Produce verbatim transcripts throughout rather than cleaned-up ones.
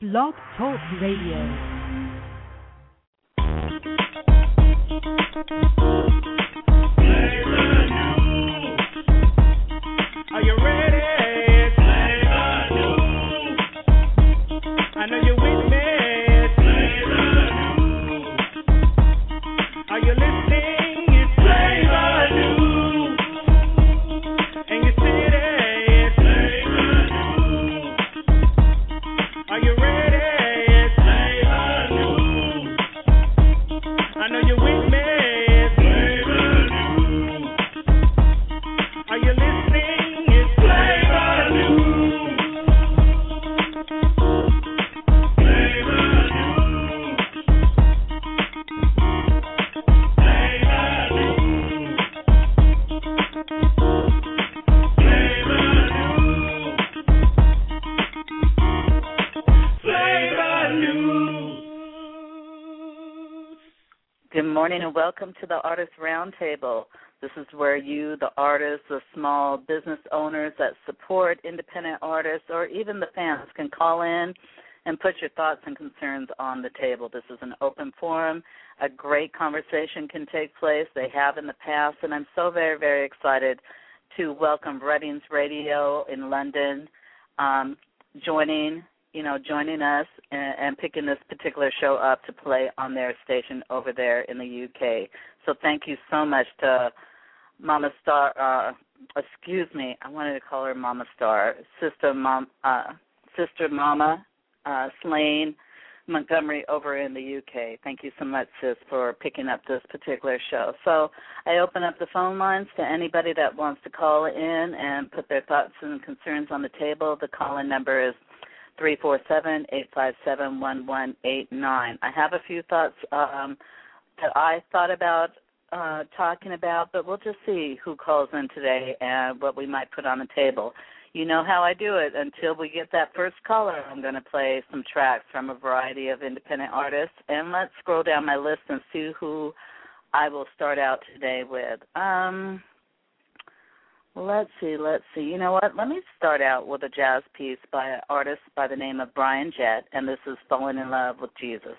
Blog Talk Radio. Are you ready? Flavor News. I know you're with me. Flavor News. Are you listening? It's Flavor News. And your city. It's Flavor News. Are you ready? It's Flavor News. I know you're with me. Flavor News. Are you listening? Good morning and welcome to the Artist Roundtable. This is where you, the artists, the small business owners that support independent artists, or even the fans can call in and put your thoughts and concerns on the table. This is an open forum. A great conversation can take place. They have in the past, and I'm so very, very excited to welcome Reddings Radio in London um, joining you know, joining us and, and picking this particular show up to play on their station over there in the U K. So thank you so much to Mama Star, uh, excuse me, I wanted to call her Mama Star, Sister Mom, uh, Sister Mama uh, Slane Montgomery over in the U K. Thank you so much, sis, for picking up this particular show. So I open up the phone lines to anybody that wants to call in and put their thoughts and concerns on the table. The call-in number is three four seven, eight five seven, one one eight nine. I have a few thoughts um, that I thought about uh, talking about, but we'll just see who calls in today and what we might put on the table. You know how I do it. Until we get that first caller, I'm going to play some tracks from a variety of independent artists, and let's scroll down my list and see who I will start out today with. Um... Let's see, let's see. You know what? Let me start out with a jazz piece by an artist by the name of Brian Jett, and this is Falling in Love with Jesus.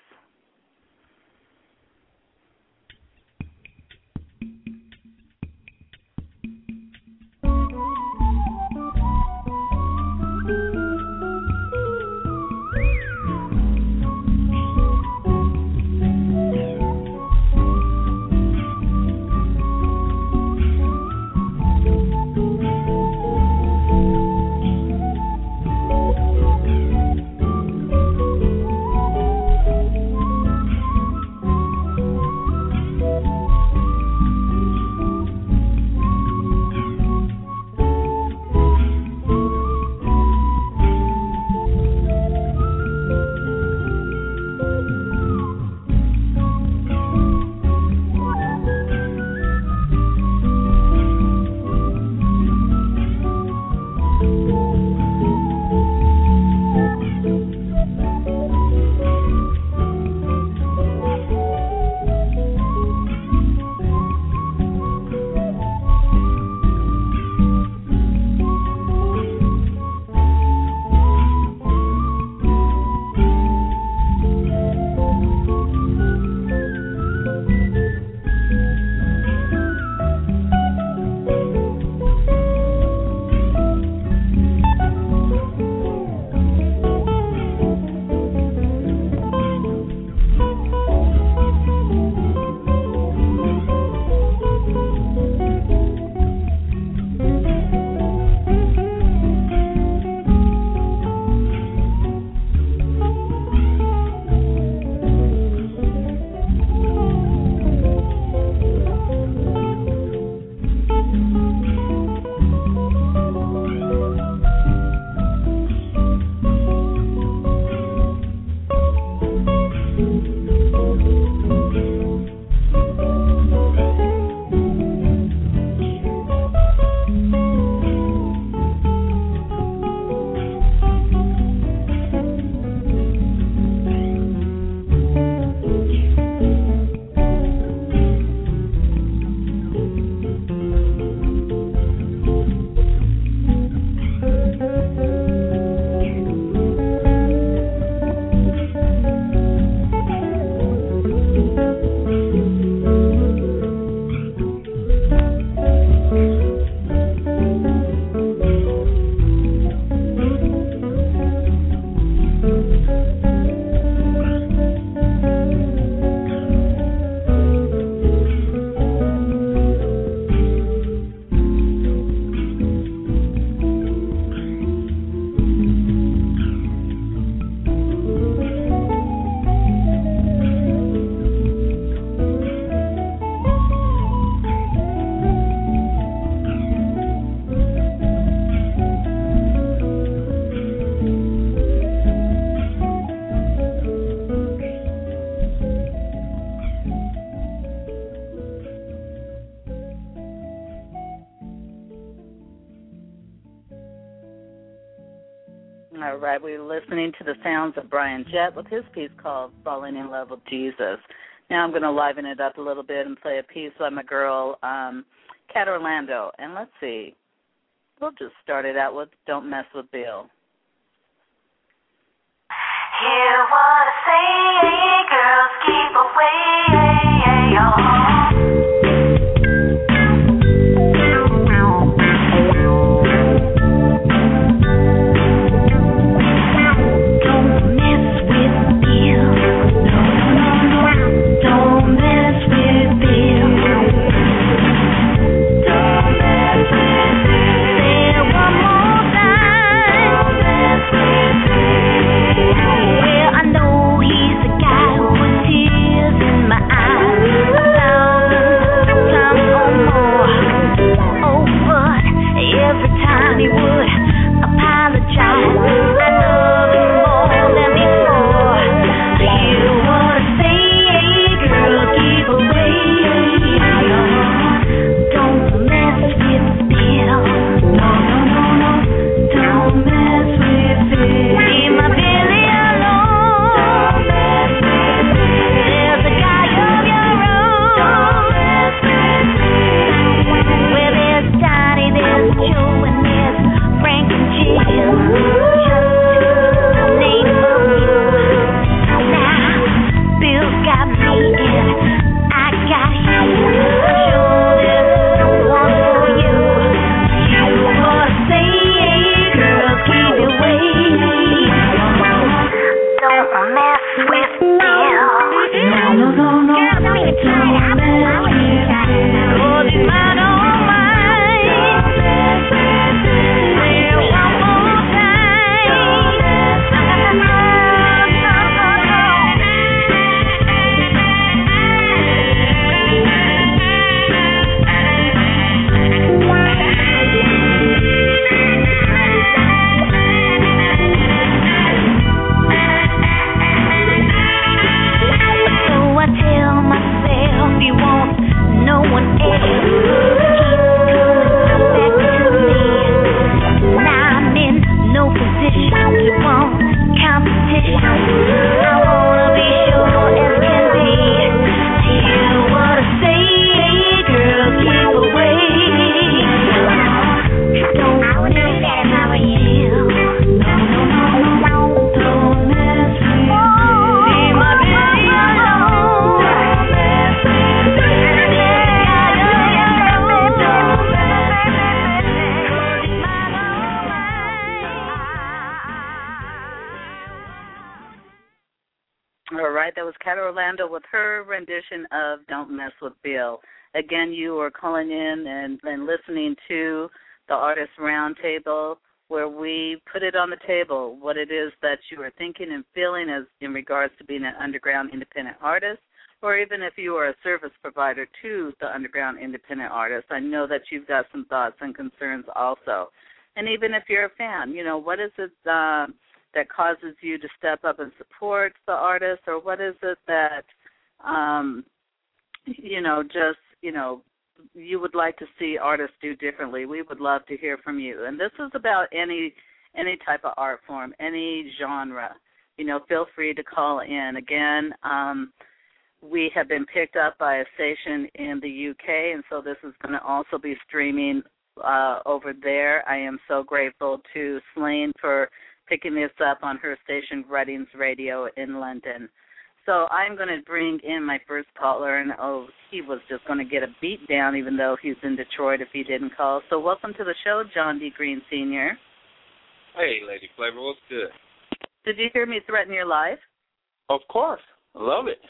right, we were listening to the sounds of Brian Jett with his piece called Falling in Love with Jesus. Now I'm going to liven it up a little bit and play a piece by my girl, um, Cat Orlando. And let's see, we'll just start it out with Don't Mess with Bill. Hear what I say, girls, keep away, oh. With her rendition of Don't Mess with Bill. Again, you are calling in and, and listening to the Artist Roundtable, where we put it on the table, what it is that you are thinking and feeling as in regards to being an underground independent artist, or even if you are a service provider to the underground independent artist. I know that you've got some thoughts and concerns also. And even if you're a fan, you know, what is it uh, that causes you to step up and support the artist, or what is it that Um, you know, just, you know, you would like to see artists do differently. We would love to hear from you. And this is about any any type of art form, any genre. You know, feel free to call in. Again, um, we have been picked up by a station in the U K, and so this is going to also be streaming uh, over there. I am so grateful to Slane for picking this up on her station, Reddings Radio in London. So I'm going to bring in my first caller, and, oh, he was just going to get a beat down even though he's in Detroit if he didn't call. So welcome to the show, John D. Green, Senior Hey, Lady Flavor, what's good? Did you hear me threaten your life? Of course. Love it.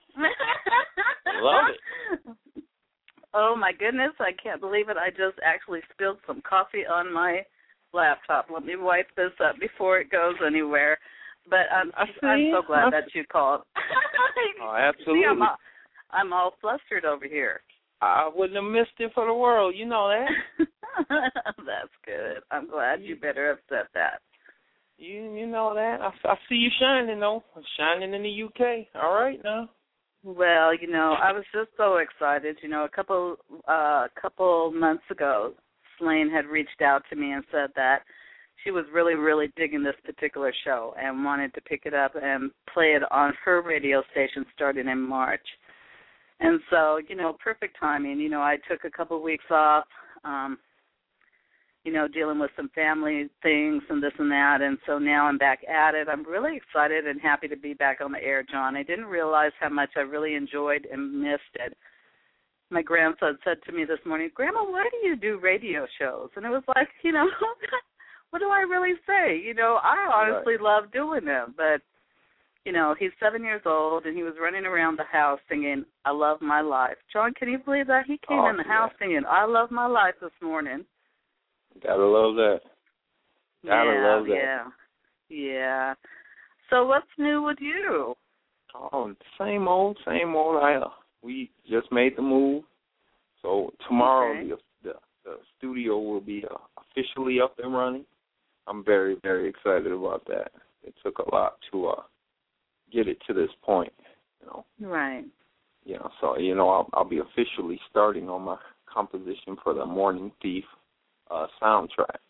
Love it. Oh, my goodness, I can't believe it. I just actually spilled some coffee on my laptop. Let me wipe this up before it goes anywhere. But I'm, I'm so glad that you called. Oh, absolutely. See, I'm, all, I'm all flustered over here. I wouldn't have missed it for the world. You know that. That's good. I'm glad you better have said that. You you know that. I, I see you shining, though. Shining in the U K. All right, now. Well, you know, I was just so excited. You know, a couple uh, couple months ago, Slane had reached out to me and said that she was really, really digging this particular show and wanted to pick it up and play it on her radio station starting in March. And so, you know, perfect timing. You know, I took a couple of weeks off, um, you know, dealing with some family things and this and that, and so now I'm back at it. I'm really excited and happy to be back on the air, John. I didn't realize how much I really enjoyed and missed it. My grandson said to me this morning, Grandma, why do you do radio shows? And it was like, you know, what do I really say? You know, I honestly right. love doing them, but, you know, he's seven years old, and he was running around the house singing, I Love My Life. John, can you believe that? He came oh, in the yeah. house singing, I Love My Life this morning. Gotta love that. Gotta yeah, love that. Yeah, yeah. So what's new with you? Oh, same old, same old. I, uh, we just made the move. So tomorrow okay. the, the, the studio will be uh, officially up and running. I'm very, very excited about that. It took a lot to uh, get it to this point, you know. Right. You know, so, you know, I'll, I'll be officially starting on my composition for the Morning Thief Uh, soundtrack.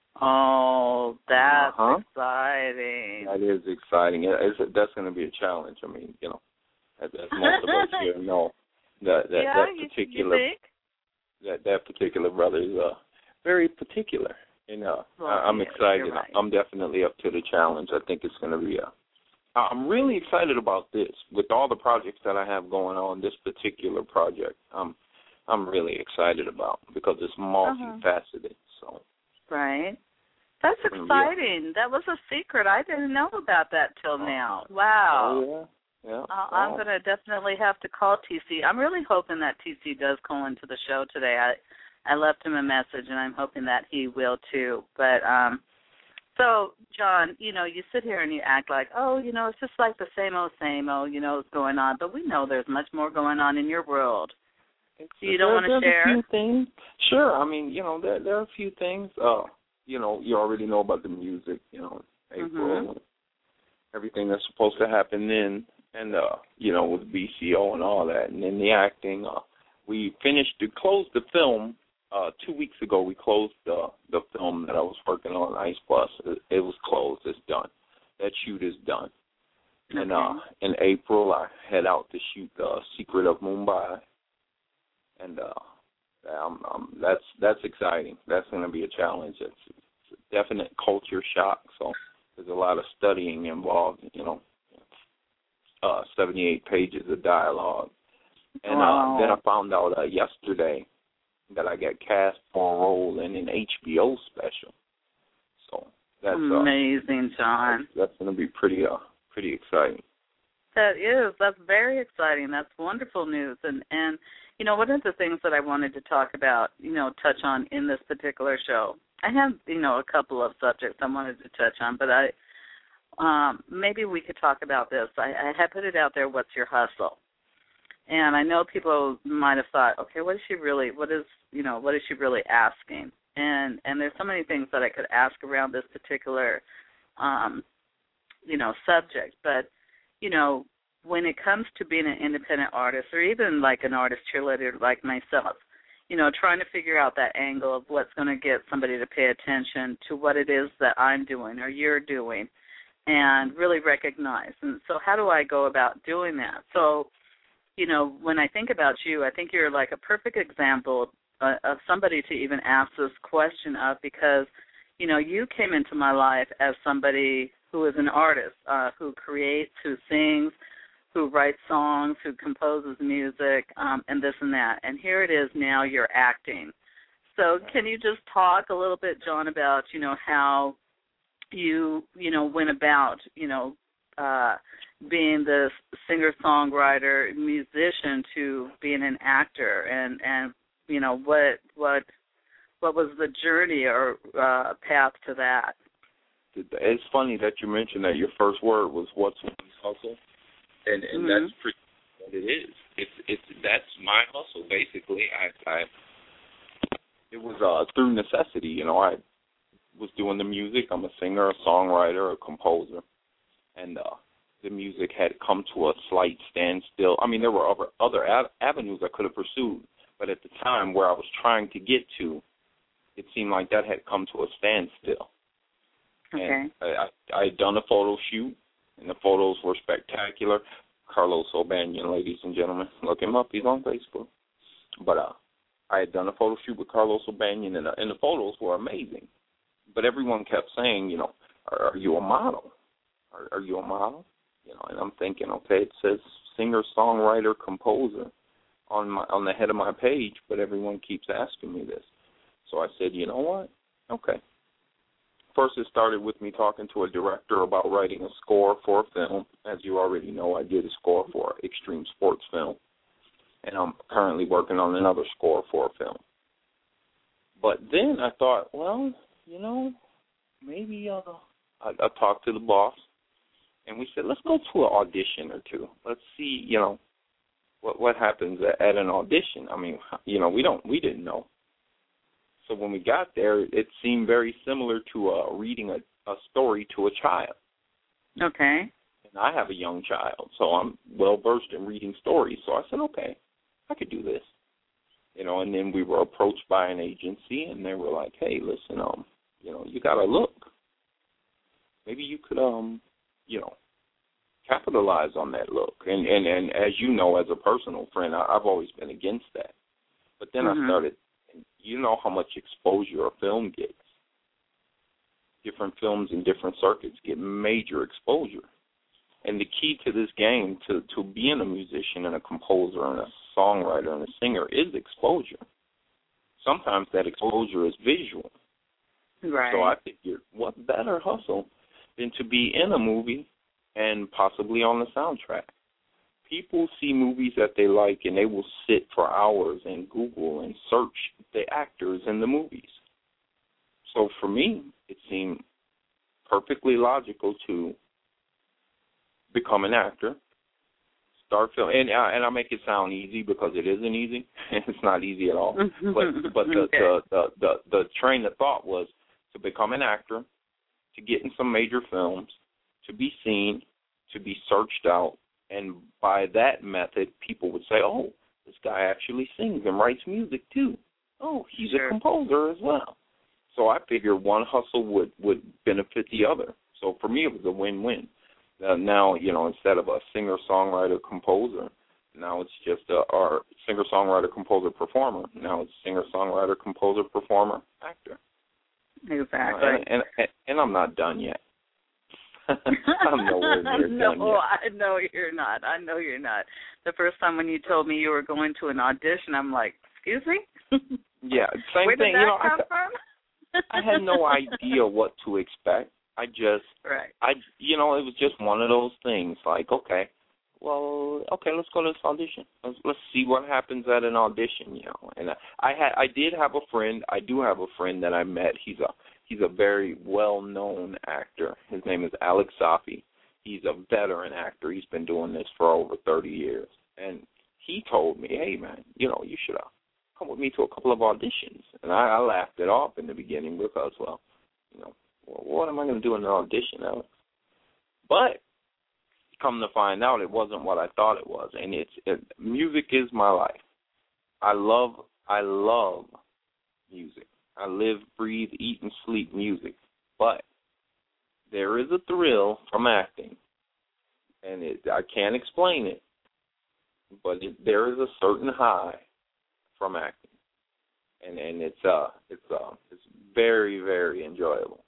Oh, that's uh-huh. exciting. That is exciting. It, it's, that's going to be a challenge. I mean, you know, as, as most of us here know, that that, yeah, that particular you, you that that particular brother is uh, very particular. And uh, well, I, I'm yeah, excited. right. I'm definitely up to the challenge. I think it's going to be a. I'm really excited about this. With all the projects that I have going on, this particular project, um. I'm really excited about because it's multifaceted. So right, that's exciting. Yeah. That was a secret. I didn't know about that till now. Wow. Oh, yeah, yeah. Uh, wow. I'm gonna definitely have to call T C. I'm really hoping that T C does call into the show today. I I left him a message, and I'm hoping that he will too. But um, so John, you know, you sit here and you act like, oh, you know, it's just like the same old, same old, you know, what's going on. But we know there's much more going on in your world. You don't there, want to share? A few things. Sure. I mean, you know, there there are a few things. Uh, you know, you already know about the music. You know, April, mm-hmm. everything that's supposed to happen then, and uh, you know, with B C O and all that, and then the acting. Uh, we finished to close the film uh, two weeks ago. We closed the the film that I was working on, Ice Plus. It, it was closed. It's done. That shoot is done. Okay. And uh, in April, I head out to shoot The Secret of Mumbai. And uh, um, um, that's that's exciting. That's going to be a challenge. It's, it's a definite culture shock. So there's a lot of studying involved. You know, uh, seventy-eight pages of dialogue. And wow. uh, then I found out uh, yesterday that I got cast for a role in an H B O special. So that's amazing, uh, John. That's, that's going to be pretty uh pretty exciting. That is. That's very exciting. That's wonderful news. And and. You know, one of the things that I wanted to talk about, you know, touch on in this particular show, I have, you know, a couple of subjects I wanted to touch on, but I um, maybe we could talk about this. I, I had put it out there, what's your hustle? And I know people might have thought, okay, what is she really, what is, you know, what is she really asking? And and there's so many things that I could ask around this particular, um, you know, subject. But, you know, when it comes to being an independent artist or even like an artist cheerleader like myself, you know, trying to figure out that angle of what's going to get somebody to pay attention to what it is that I'm doing or you're doing and really recognize. And so how do I go about doing that? So, you know, when I think about you, I think you're like a perfect example uh, of somebody to even ask this question of because, you know, you came into my life as somebody who is an artist, uh, who creates, who sings, who writes songs, who composes music, um, and this and that. And here it is now you're acting. So can you just talk a little bit, John, about, you know, how you, you know, went about, you know, uh, being the singer-songwriter, musician to being an actor and, and you know, what what what was the journey or uh, path to that? It's funny that you mentioned that your first word was what's one's hustle. And, and mm-hmm. that's pretty what it is. It's it's that's my hustle basically. I, I it was uh, through necessity. You know, I was doing the music. I'm a singer, a songwriter, a composer, and uh, the music had come to a slight standstill. I mean, there were other other av- avenues I could have pursued, but at the time where I was trying to get to, it seemed like that had come to a standstill. Okay. And I, I, I had done a photo shoot, and the photos were spectacular. Carlos O'Banion, ladies and gentlemen, look him up. He's on Facebook. But uh, I had done a photo shoot with Carlos O'Banion, and, uh, and the photos were amazing. But everyone kept saying, you know, are, are you a model? Are, are you a model? You know, and I'm thinking, okay, it says singer, songwriter, composer on my on the head of my page, but everyone keeps asking me this. So I said, you know what? Okay. First, it started with me talking to a director about writing a score for a film. As you already know, I did a score for an extreme sports film, and I'm currently working on another score for a film. But then I thought, well, you know, maybe uh, I, I talked to the boss, and we said, let's go to an audition or two. Let's see, you know, what what happens at, at an audition. I mean, you know, we don't we didn't know. So when we got there, it seemed very similar to uh, reading a, a story to a child. Okay. And I have a young child, so I'm well-versed in reading stories. So I said, okay, I could do this. You know, and then we were approached by an agency, and they were like, hey, listen, um, you know, you got to look. Maybe you could, um, you know, capitalize on that look. And, and, and as you know, as a personal friend, I, I've always been against that. But then mm-hmm. I started, you know how much exposure a film gets. Different films in different circuits get major exposure. And the key to this game, to, to being a musician and a composer and a songwriter and a singer, is exposure. Sometimes that exposure is visual. Right. So I figured, what better hustle than to be in a movie and possibly on the soundtrack? People see movies that they like, and they will sit for hours and Google and search the actors in the movies. So for me, it seemed perfectly logical to become an actor, start film, and I, and I make it sound easy because it isn't easy. It's not easy at all. But but the, okay. the, the, the, the train of thought was to become an actor, to get in some major films, to be seen, to be searched out. And by that method, people would say, oh, this guy actually sings and writes music too. Oh, he's sure. a composer as well. So I figured one hustle would, would benefit the other. So for me, it was a win-win. Uh, now, you know, instead of a singer, songwriter, composer, now it's just a or singer, songwriter, composer, performer. Now it's singer, songwriter, composer, performer, actor. Exactly. Uh, and, and, and I'm not done yet. I'm nowhere near no, done yet. I know you're not. I know you're not. The first time when you told me you were going to an audition, I'm like, excuse me? Yeah, same Where thing. Did that you know, come I, from? I had no idea what to expect. I just, right. I, you know, it was just one of those things. Like, okay, well, okay, let's go to this audition. Let's let's see what happens at an audition. You know, and I, I had, I did have a friend. I do have a friend that I met. He's a He's a very well-known actor. His name is Alex Safi. He's a veteran actor. He's been doing this for over thirty years. And he told me, hey, man, you know, you should uh, come with me to a couple of auditions. And I, I laughed it off in the beginning because, well, you know, well, what am I going to do in an audition, Alex? But come to find out, it wasn't what I thought it was. And it's it, music is my life. I love, I love music. I live, breathe, eat, and sleep music. But there is a thrill from acting, and it, I can't explain it, but it, there is a certain high from acting, and and it's uh it's uh it's very very enjoyable.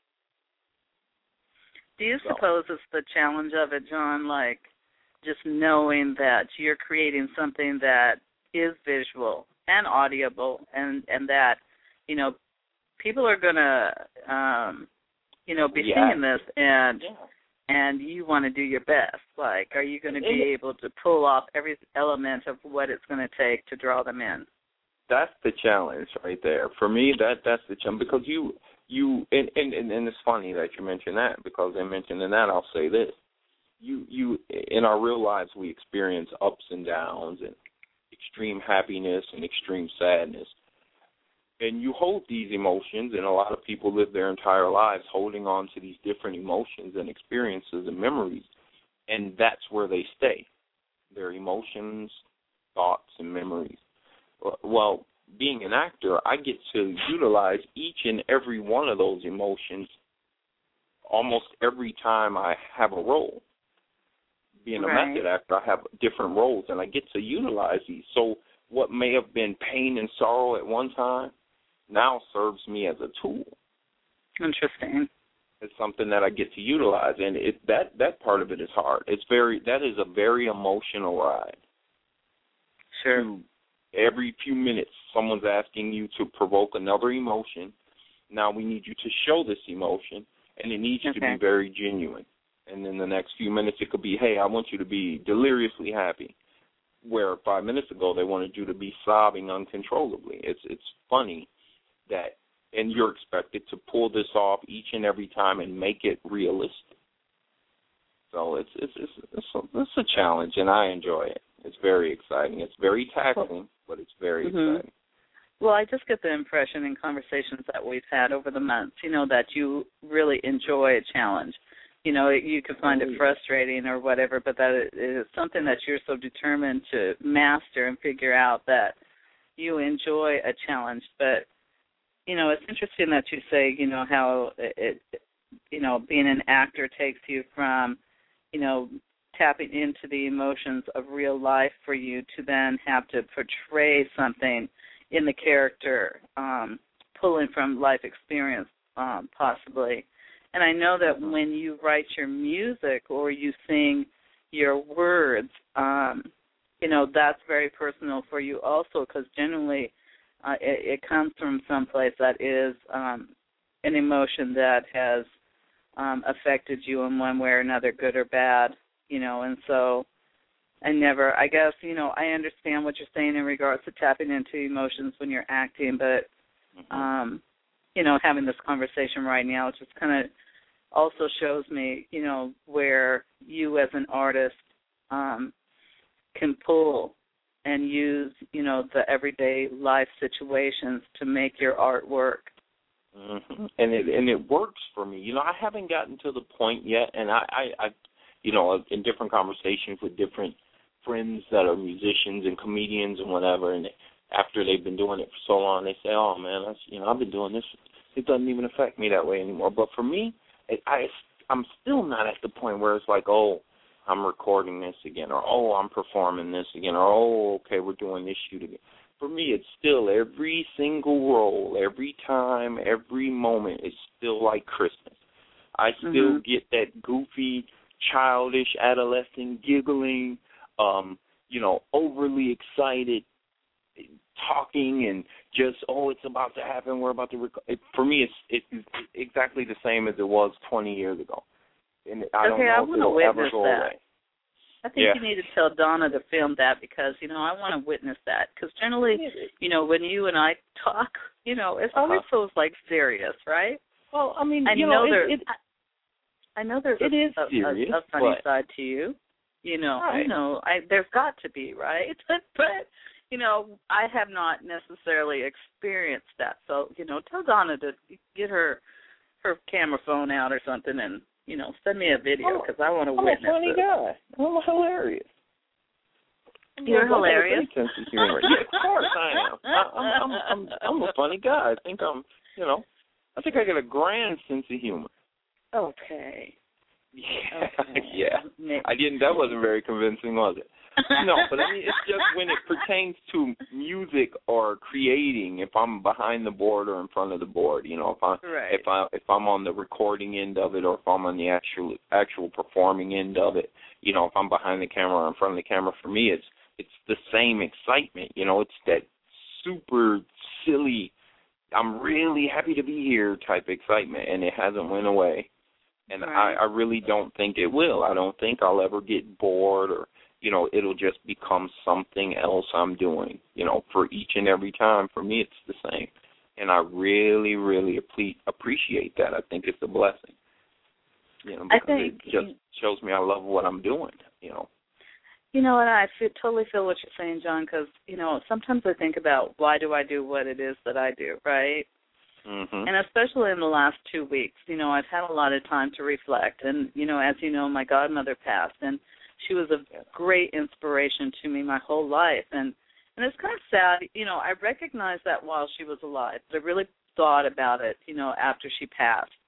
Do you So. suppose it's the challenge of it, John? Like just knowing that you're creating something that is visual and audible, and and that you know. People are gonna, um, you know, be yeah. seeing this, and yeah. and you want to do your best. Like, are you going to be able to pull off every element of what it's going to take to draw them in? That's the challenge right there. For me, that that's the challenge because you you and, and and it's funny that you mentioned that because in mentioning that, I'll say this: you you in our real lives we experience ups and downs and extreme happiness and extreme sadness. And you hold these emotions, and a lot of people live their entire lives holding on to these different emotions and experiences and memories, and that's where they stay, their emotions, thoughts, and memories. Well, being an actor, I get to utilize each and every one of those emotions almost every time I have a role. Being a Right. method actor, I have different roles, and I get to utilize these. So what may have been pain and sorrow at one time now serves me as a tool. Interesting. It's something that I get to utilize, and it that that part of it is hard. It's very that is a very emotional ride. Sure. To every few minutes, someone's asking you to provoke another emotion. Now we need you to show this emotion, and it needs Okay. to be very genuine. And then the next few minutes, it could be, hey, I want you to be deliriously happy, where five minutes ago they wanted you to be sobbing uncontrollably. It's it's funny that, and you're expected to pull this off each and every time and make it realistic. So it's it's it's it's a, it's a challenge, and I enjoy it. It's very exciting. It's very taxing, but it's very Mhm. exciting. Well, I just get the impression in conversations that we've had over the months, you know, that you really enjoy a challenge. You know, you could find it frustrating or whatever, but that it is something that you're so determined to master and figure out that you enjoy a challenge. But, you know, it's interesting that you say, you know, how it, it you know, being an actor takes you from, you know, tapping into the emotions of real life for you to then have to portray something in the character, um, pulling from life experience, um, possibly. And I know that when you write your music or you sing your words, um, you know, that's very personal for you also, because generally uh, it, it comes from someplace that is um, an emotion that has um, affected you in one way or another, good or bad, you know, and so I never, I guess, you know, I understand what you're saying in regards to tapping into emotions when you're acting, but, um, you know, having this conversation right now, it just kind of also shows me, you know, where you as an artist um, can pull and use, you know, the everyday life situations to make your art work. Mm-hmm. And it and it works for me. You know, I haven't gotten to the point yet, and I, I, I, you know, in different conversations with different friends that are musicians and comedians and whatever, and after they've been doing it for so long, they say, "Oh man, that's, you know, I've been doing this. It doesn't even affect me that way anymore." But for me, it, I, I'm still not at the point where it's like, "Oh, I'm recording this again," or "Oh, I'm performing this again," or "Oh, okay, we're doing this shoot again." For me, it's still every single role, every time, every moment is still like Christmas. I still Mm-hmm. get that goofy, childish, adolescent giggling, um, you know, overly excited, talking and just, oh, it's about to happen, we're about to record. It, for me, it's, it's exactly the same as it was twenty years ago. And I don't okay, know I if want to it'll witness ever go that. away. I think Yeah. you need to tell Donna to film that because, you know, I want to witness that. Because generally, you know, when you and I talk, you know, it's always Uh-huh. so, like, serious, right? Well, I mean, I you know, know, there, it, it, I, I know there's it a, is a, serious, a, a funny but- side to you. You know, Right. I know, I, there's got to be, right? But, you know, I have not necessarily experienced that. So, you know, tell Donna to get her her camera phone out or something and, you know, send me a video because I want to I'm witness a funny it. guy. I'm hilarious. You're I got a hilarious. great sense of humor. Yeah, of course I am. I, I'm, I'm, I'm, I'm a funny guy. I think I'm, you know, I think I got a grand sense of humor. Okay. Yeah, Okay. yeah. Maybe. I didn't. That wasn't very convincing, was it? No, but I mean, it's just when it pertains to music or creating. If I'm behind the board or in front of the board, you know, if I Right. if I if I'm on the recording end of it, or if I'm on the actual actual performing end of it, you know, if I'm behind the camera or in front of the camera, for me, it's it's the same excitement. You know, it's that super silly, I'm really happy to be here type excitement, and it hasn't went away. And Right. I, I really don't think it will. I don't think I'll ever get bored, or, you know, it'll just become something else I'm doing, you know, for each and every time. For me, it's the same. And I really, really appre- appreciate that. I think it's a blessing, you know, I because think- it just shows me I love what I'm doing, you know. You know, and I feel, totally feel what you're saying, John, because, you know, sometimes I think about why do I do what it is that I do, right? Mm-hmm. And especially in the last two weeks, you know, I've had a lot of time to reflect. And, you know, as you know, my godmother passed, and she was a great inspiration to me my whole life. And, and it's kind of sad, you know, I recognized that while she was alive, but I really thought about it, you know, after she passed.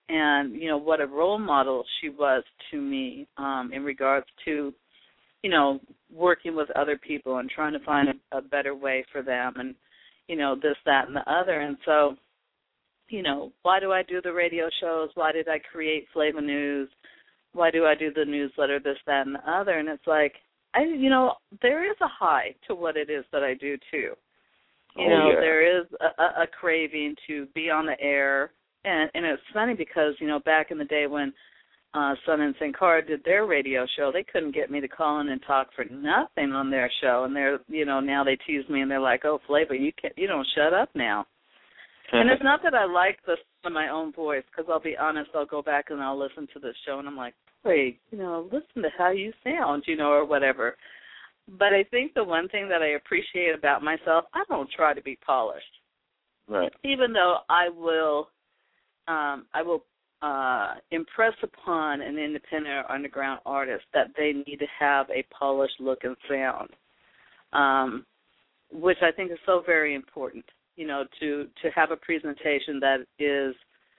and, you know, what a role model she was to me um, in regards to, you know, working with other people and trying to find a, a better way for them and, you know, this, that, and the other. And so, you know, why do I do the radio shows? Why did I create Flava News? Why do I do the newsletter, this, that, and the other? And it's like, I, you know, there is a high to what it is that I do, too. You oh, know, yeah. there is a, a craving to be on the air. And, and it's funny because, you know, back in the day when uh, Sun and Sankara did their radio show, they couldn't get me to call in and talk for nothing on their show. And they're, you know, now they tease me and they're like, oh, Flava, you can't, you don't shut up now. And it's not that I like the sound of my own voice, because I'll be honest, I'll go back and I'll listen to the show and I'm like, wait, you know, listen to how you sound, you know, or whatever. But I think the one thing that I appreciate about myself, I don't try to be polished. Right. Even though I will, um, I will uh, impress upon an independent or underground artist that they need to have a polished look and sound, um, which I think is so very important. You know, to, to have a presentation that is,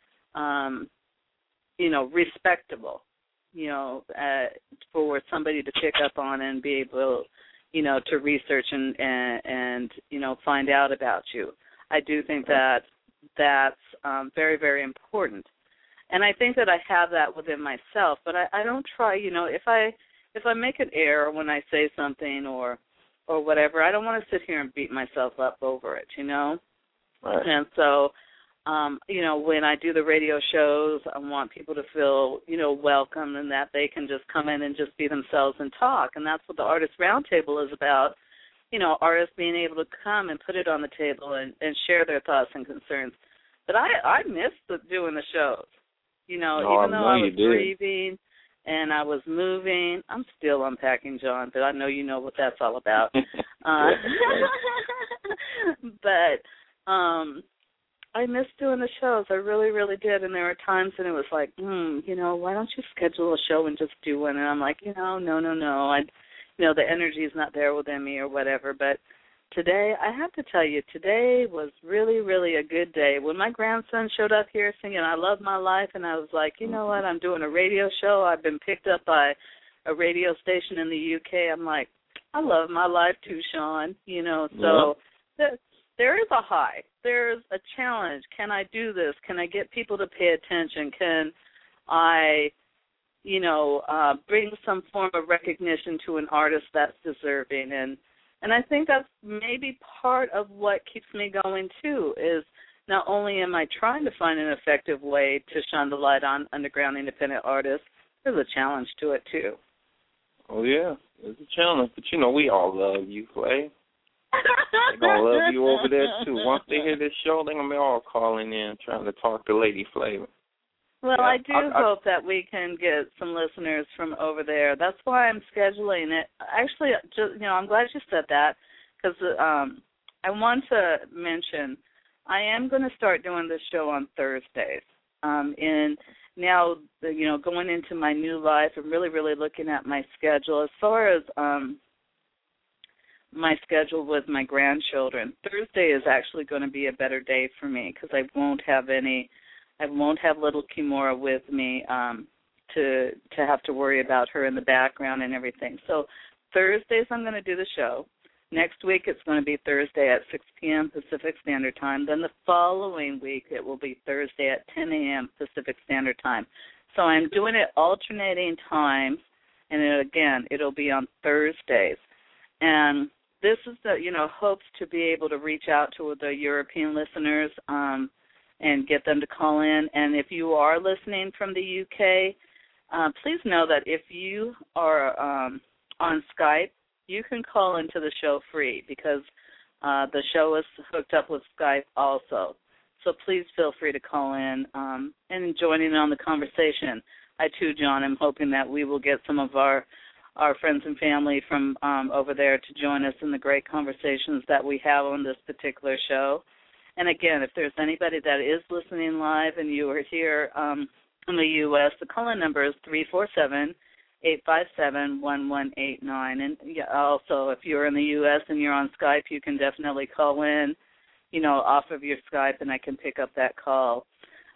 um, you know, respectable, you know, uh, for somebody to pick up on and be able, you know, to research and, and, and, you know, find out about you. I do think that that's um, very, very important. And I think that I have that within myself, but I, I don't try, you know, if I if I make an error when I say something or or whatever, I don't want to sit here and beat myself up over it, you know. Right. And so, um, you know, when I do the radio shows, I want people to feel, you know, welcome and that they can just come in and just be themselves and talk. And that's what the Artist Roundtable is about, you know, artists being able to come and put it on the table and, and share their thoughts and concerns. But I, I miss the, doing the shows. You know, oh, even though I, I was did. breathing and I was moving, I'm still unpacking, John, but I know you know what that's all about. uh, but um, I miss doing the shows. I really, really did. And there were times when it was like, hmm, you know, why don't you schedule a show and just do one? And I'm like, you know, no, no, no. I, you know, the energy is not there within me or whatever. But today, I have to tell you, today was really, really a good day. When my grandson showed up here singing I Love My Life, and I was like, you know what, I'm doing a radio show. I've been picked up by a radio station in the U K. I'm like, I love my life too, Sean. You know, so yeah. th- there is a high. There's a challenge. Can I do this? Can I get people to pay attention? Can I, you know, uh, bring some form of recognition to an artist that's deserving? And And I think that's maybe part of what keeps me going, too, is not only am I trying to find an effective way to shine the light on underground independent artists, there's a challenge to it, too. Oh, yeah, there's a challenge. But, you know, we all love you, Flay. They're going to love you over there, too. Once they hear this show, they're going to be all calling in trying to talk to Lady Flava. Well, yeah, I do I, I, hope that we can get some listeners from over there. That's why I'm scheduling it. Actually, just, you know, I'm glad you said that because um, I want to mention I am going to start doing this show on Thursdays. Um, and now, you know, going into my new life and really, really looking at my schedule as far as um, my schedule with my grandchildren, Thursday is actually going to be a better day for me because I won't have any I won't have little Kimura with me um, to to have to worry about her in the background and everything. So Thursdays I'm going to do the show. Next week it's going to be Thursday at six p.m. Pacific Standard Time. Then the following week it will be Thursday at ten a.m. Pacific Standard Time. So I'm doing it alternating times, and it, again, it'll be on Thursdays. And this is the, you know, hopes to be able to reach out to the European listeners um, and get them to call in. And if you are listening from the U K, uh, please know that if you are um, on Skype, you can call into the show free because uh, the show is hooked up with Skype also. So please feel free to call in um, and join in on the conversation. I, too, John, am hoping that we will get some of our, our friends and family from um, over there to join us in the great conversations that we have on this particular show. And, again, if there's anybody that is listening live and you are here um, in the U S, the call-in number is three four seven, eight five seven, one one eight nine. And also, if you're in the U S and you're on Skype, you can definitely call in, you know, off of your Skype, and I can pick up that call.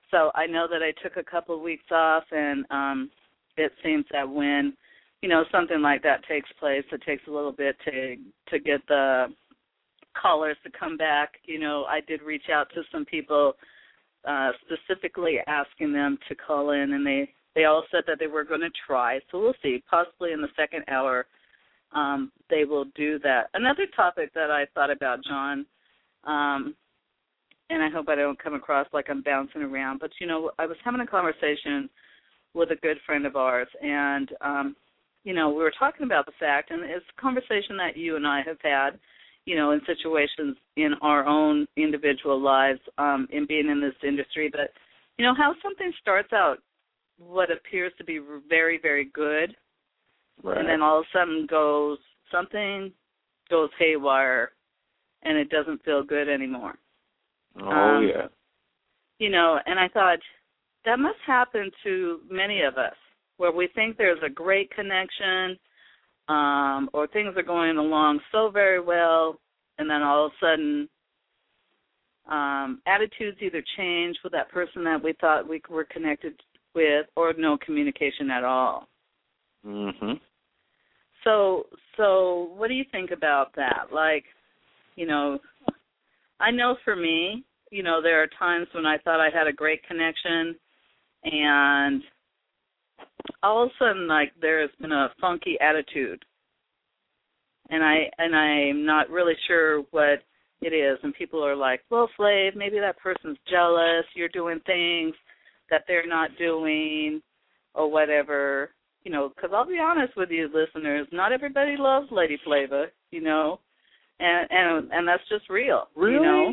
So I know that I took a couple of weeks off, and um, it seems that when, you know, something like that takes place, it takes a little bit to to get the callers to come back. You know, I did reach out to some people uh, specifically asking them to call in, and they, they all said that they were going to try. So we'll see. Possibly in the second hour um, they will do that. Another topic that I thought about, John, um, and I hope I don't come across like I'm bouncing around, but, you know, I was having a conversation with a good friend of ours, and, um, you know, we were talking about the fact, and it's a conversation that you and I have had, you know, in situations in our own individual lives um, in being in this industry, but, you know, how something starts out what appears to be very, very good, Right. and then all of a sudden goes, something goes haywire, and it doesn't feel good anymore. Oh, um, yeah. You know, and I thought, that must happen to many of us, where we think there's a great connection, um, or things are going along so very well, and then all of a sudden um, attitudes either change with that person that we thought we were connected with, or no communication at all. Mm-hmm. So, so what do you think about that? Like, you know, I know for me, you know, there are times when I thought I had a great connection, and all of a sudden, like, there's been a funky attitude, and I and I'm not really sure what it is. And people are like, "Well, Flav, maybe that person's jealous. You're doing things that they're not doing, or whatever." You know, because I'll be honest with you, listeners, not everybody loves Lady Flava. You know, and and and that's just real. Really? You know?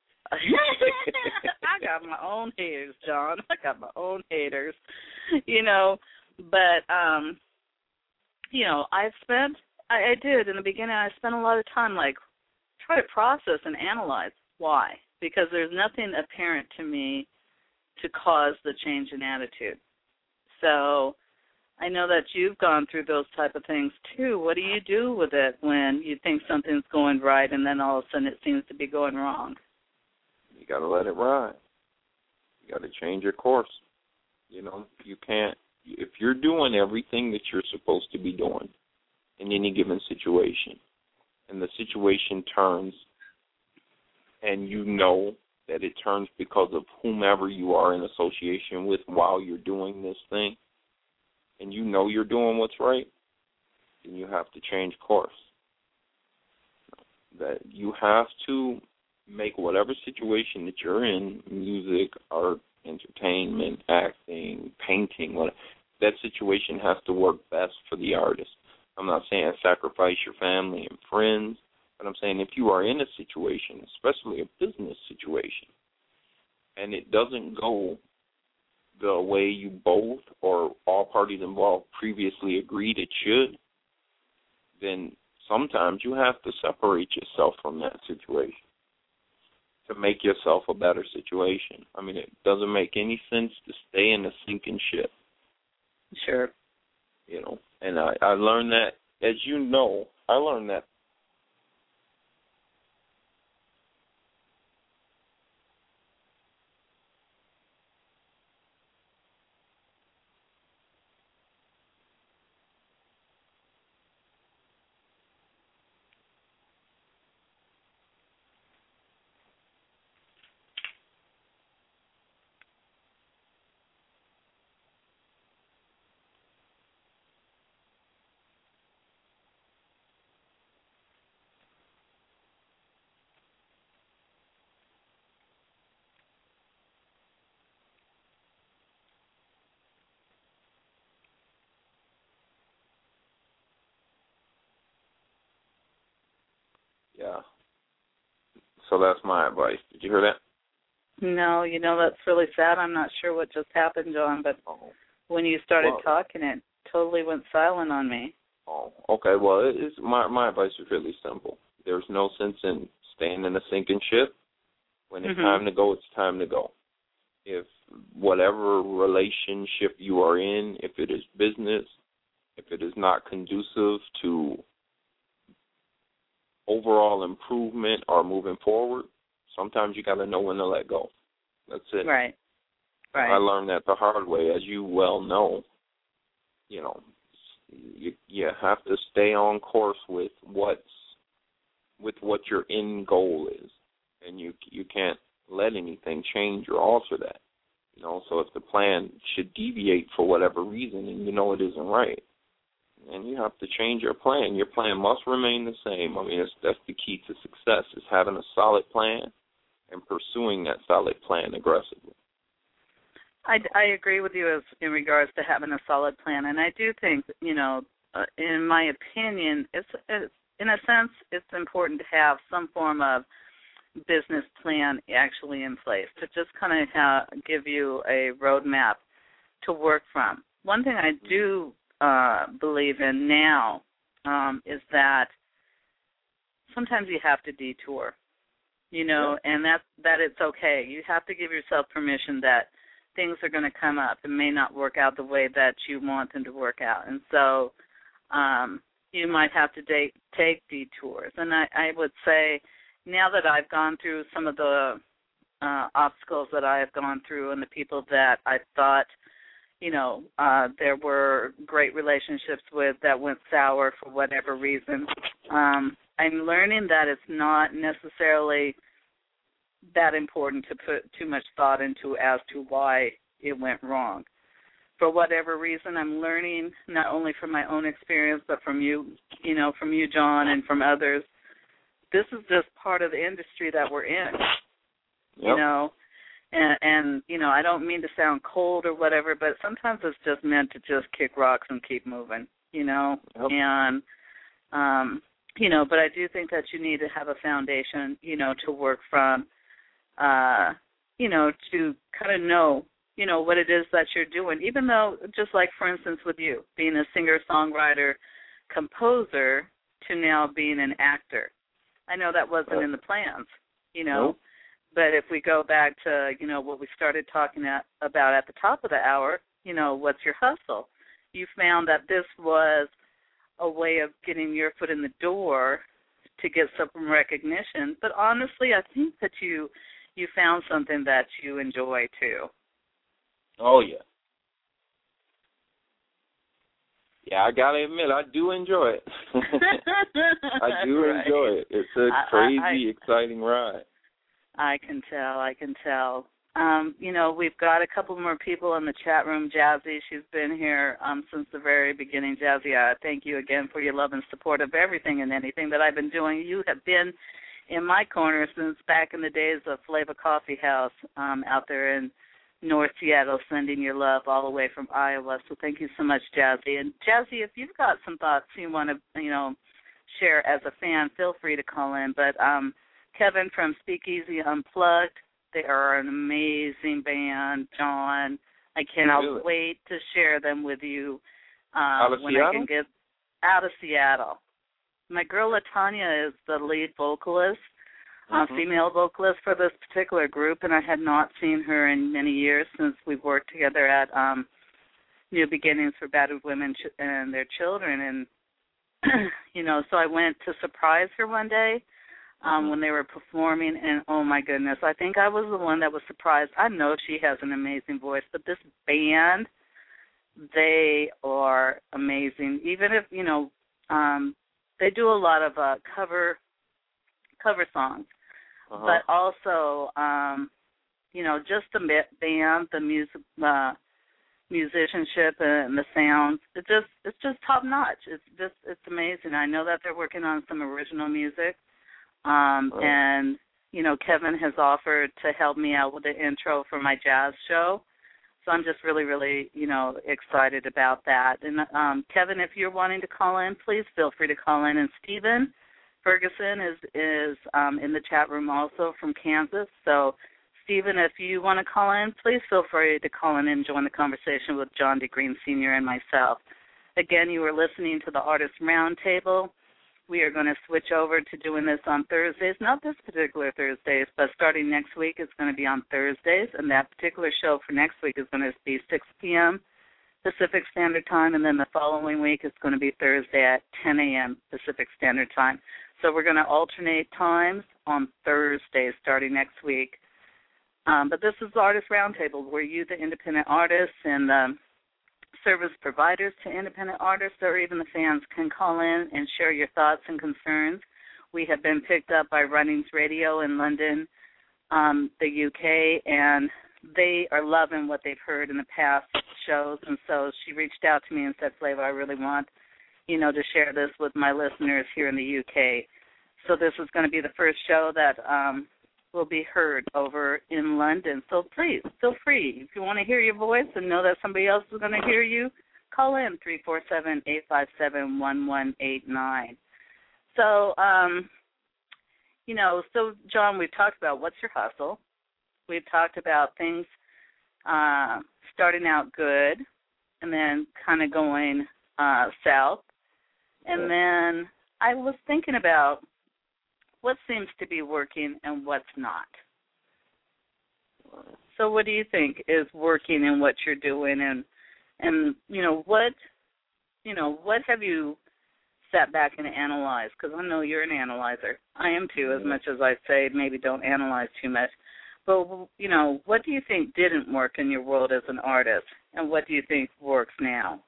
I got my own haters, John. I got my own haters, you know. But, um, you know, I've spent, I, I did in the beginning, I spent a lot of time, like, try to process and analyze why. Because there's nothing apparent to me to cause the change in attitude. So I know that you've gone through those type of things, too. What do you do with it when you think something's going right and then all of a sudden it seems to be going wrong? You got to let it ride. You got to change your course. You know, you can't, if you're doing everything that you're supposed to be doing in any given situation, and the situation turns, and you know that it turns because of whomever you are in association with while you're doing this thing, and you know you're doing what's right, then you have to change course. That you have to make whatever situation that you're in, music, art, entertainment, acting, painting, whatever, that situation has to work best for the artist. I'm not saying sacrifice your family and friends, but I'm saying if you are in a situation, especially a business situation, and it doesn't go the way you both or all parties involved previously agreed it should, then sometimes you have to separate yourself from that situation to make yourself a better situation. I mean, it doesn't make any sense to stay in a sinking ship. Sure. You know, and I, I learned that, as you know, I learned that Yeah. So that's my advice. Did you hear that? No, you know, that's really sad. I'm not sure what just happened, John, but Oh. when you started Well, talking, it totally went silent on me. Oh, okay. Well, it is, my my advice is really simple. There's no sense in staying in a sinking ship. When it's Mhm. time to go, it's time to go. If whatever relationship you are in, if it is business, if it is not conducive to overall improvement or moving forward, sometimes you got to know when to let go. That's it. Right. Right. I learned that the hard way, as you well know. You know, you you have to stay on course with what's with what your end goal is, and you you can't let anything change or alter that. You know, so if the plan should deviate for whatever reason, and you know it isn't right, and you have to change your plan. Your plan must remain the same. I mean, it's, that's the key to success, is having a solid plan and pursuing that solid plan aggressively. I, I agree with you as in regards to having a solid plan, and I do think, you know, uh, in my opinion, it's, it's in a sense, it's important to have some form of business plan actually in place to just kind of ha- give you a roadmap to work from. One thing I do uh, believe in now um, is that sometimes you have to detour, you know, yeah. and that that it's okay. You have to give yourself permission that things are going to come up and may not work out the way that you want them to work out. And so um, you might have to date, take detours. And I, I would say now that I've gone through some of the uh, obstacles that I have gone through and the people that I thought, you know, uh, there were great relationships with that went sour for whatever reason, um, I'm learning that it's not necessarily that important to put too much thought into as to why it went wrong. For whatever reason, I'm learning not only from my own experience, but from you, you know, from you, John, and from others. This is just part of the industry that we're in, yep. you know, and, and, you know, I don't mean to sound cold or whatever, but sometimes it's just meant to just kick rocks and keep moving, you know, yep. and, um, you know, but I do think that you need to have a foundation, you know, to work from, uh, you know, to kind of know, you know, what it is that you're doing, even though, just like, for instance, with you, being a singer, songwriter, composer, to now being an actor. I know that wasn't right. in the plans, you know, nope. but if we go back to, you know, what we started talking at, about at the top of the hour, you know, what's your hustle? You found that this was a way of getting your foot in the door to get some recognition, but honestly, I think that you you found something that you enjoy, too. Oh, yeah. Yeah, I got to admit, I do enjoy it. I do right. enjoy it. It's a crazy, I, I, exciting ride. I can tell. I can tell. Um, you know, we've got a couple more people in the chat room. Jazzy, she's been here um, since the very beginning. Jazzy, uh, thank you again for your love and support of everything and anything that I've been doing. You have been in my corner since back in the days of Flavor Coffee House um, out there in North Seattle, sending your love all the way from Iowa. So thank you so much, Jazzy. And Jazzy, if you've got some thoughts you want to, you know, share as a fan, feel free to call in. But um, Kevin from Speakeasy Unplugged, they are an amazing band, John. I cannot really? wait to share them with you um, when Seattle? I can get out of Seattle. My girl LaTanya is the lead vocalist, uh, mm-hmm. female vocalist for this particular group, and I had not seen her in many years since we've worked together at um, New Beginnings for Battered Women ch- and Their Children. And, you know, so I went to surprise her one day um, when they were performing, and oh, my goodness, I think I was the one that was surprised. I know she has an amazing voice, but this band, they are amazing. Even if, you know, um, they do a lot of uh, cover cover songs, uh-huh. but also, um, you know, just the band, the music, uh, musicianship, and the sounds. It just it's just top notch. It's just it's amazing. I know that they're working on some original music, um, right. and you know, Kevin has offered to help me out with the intro for my jazz show. So I'm just really, really, you know, excited about that. And, um, Kevin, if you're wanting to call in, please feel free to call in. And Stephen Ferguson is, is um, in the chat room also from Kansas. So, Stephen, if you want to call in, please feel free to call in and join the conversation with John D. Green Senior and myself. Again, you are listening to the Artist Roundtable. We are going to switch over to doing this on Thursdays, not this particular Thursdays, but starting next week it's going to be on Thursdays, and that particular show for next week is going to be six p.m. Pacific Standard Time, and then the following week it's going to be Thursday at ten a.m. Pacific Standard Time. So we're going to alternate times on Thursdays starting next week. Um, but this is the Artist Roundtable, where you, the independent artists and um, service providers to independent artists, or even the fans, can call in and share your thoughts and concerns. We have been picked up by Runnings Radio in London, um, the U K, and they are loving what they've heard in the past shows. And so she reached out to me and said, Flava, I really want, you know, to share this with my listeners here in the U K. So this is going to be the first show that um, will be heard over in London. So please, feel free. If you want to hear your voice and know that somebody else is going to hear you, call in three four seven, eight five seven, one one eight nine. So, um, you know, so, John, we've talked about what's your hustle. We've talked about things uh, starting out good and then kind of going uh, south. And then I was thinking about what seems to be working and what's not. So what do you think is working in what you're doing, and and you know what you know what have you sat back and analyzed? Because I know you're an analyzer. I am too, as much as I say maybe don't analyze too much. But you know, what do you think didn't work in your world as an artist, and what do you think works now?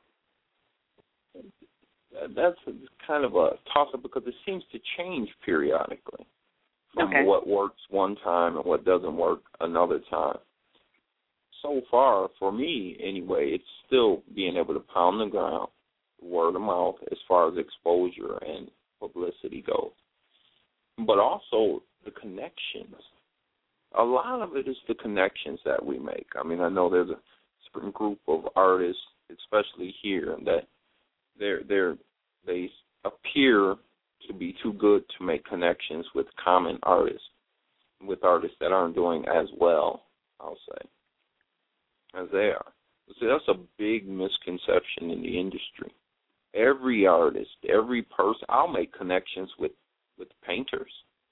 That's kind of a toss-up because it seems to change periodically from okay. what works one time and what doesn't work another time. So far, for me anyway, it's still being able to pound the ground, word of mouth, as far as exposure and publicity goes. But also the connections. A lot of it is the connections that we make. I mean, I know there's a certain group of artists, especially here, that They're, they're, they appear to be too good to make connections with common artists, with artists that aren't doing as well, I'll say, as they are. See, that's a big misconception in the industry. Every artist, every person, I'll make connections with, with painters.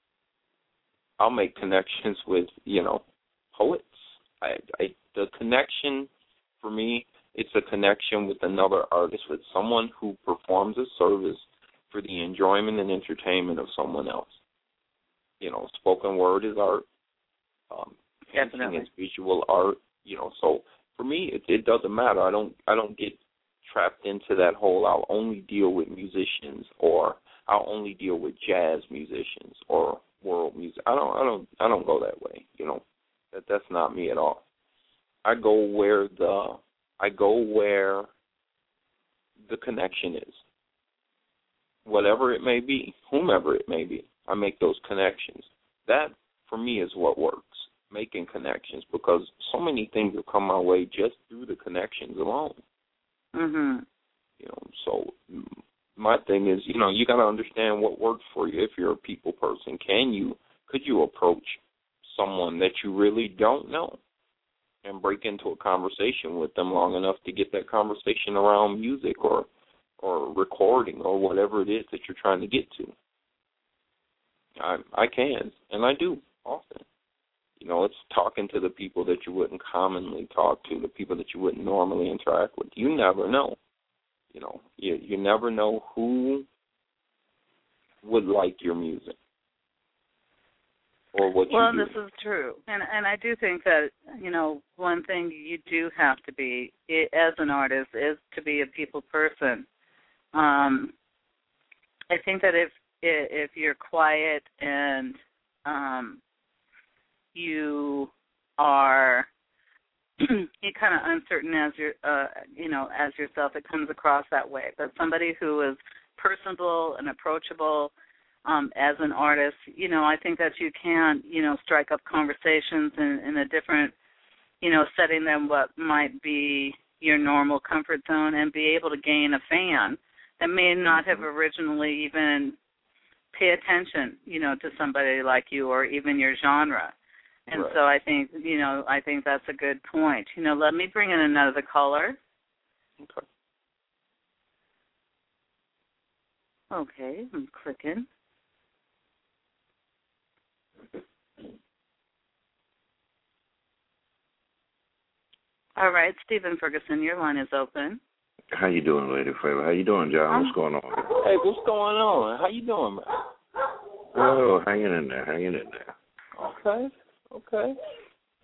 I'll make connections with, you know, poets. I, I, the connection for me, it's a connection with another artist, with someone who performs a service for the enjoyment and entertainment of someone else. You know, spoken word is art. Um, painting is visual art. You know, so for me, it, it doesn't matter. I don't, I don't get trapped into that whole. I'll only deal with musicians, or I'll only deal with jazz musicians or world music. I don't, I don't, I don't go that way. You know, that that's not me at all. I go where the I go where the connection is, whatever it may be, whomever it may be. I make those connections. That, for me, is what works, making connections, because so many things have come my way just through the connections alone. Mm-hmm. You know, so my thing is, you know, you got to understand what works for you. If you're a people person, can you, could you approach someone that you really don't know and break into a conversation with them long enough to get that conversation around music or or recording or whatever it is that you're trying to get to? I I can, and I do often. You know, it's talking to the people that you wouldn't commonly talk to, the people that you wouldn't normally interact with. You never know. You know, you you never know who would like your music. Or what well, you this is true, and and I do think that, you know, one thing you do have to be as an artist is to be a people person. Um, I think that if if you're quiet and um, you are you're kind of uncertain as your uh, you know as yourself, it comes across that way. But somebody who is personable and approachable. Um, as an artist, you know, I think that you can, you know, strike up conversations in, in a different, you know, setting than what might be your normal comfort zone, and be able to gain a fan that may not have originally even pay attention, you know, to somebody like you or even your genre. And right. so I think, you know, I think that's a good point. You know, let me bring in another caller. Okay. Okay, I'm clicking. All right, Stephen Ferguson, your line is open. How you doing, Lady Flava? How you doing, John? What's going on? Hey, what's going on? How you doing, man? Oh, hanging in there, hanging in there. Okay, okay.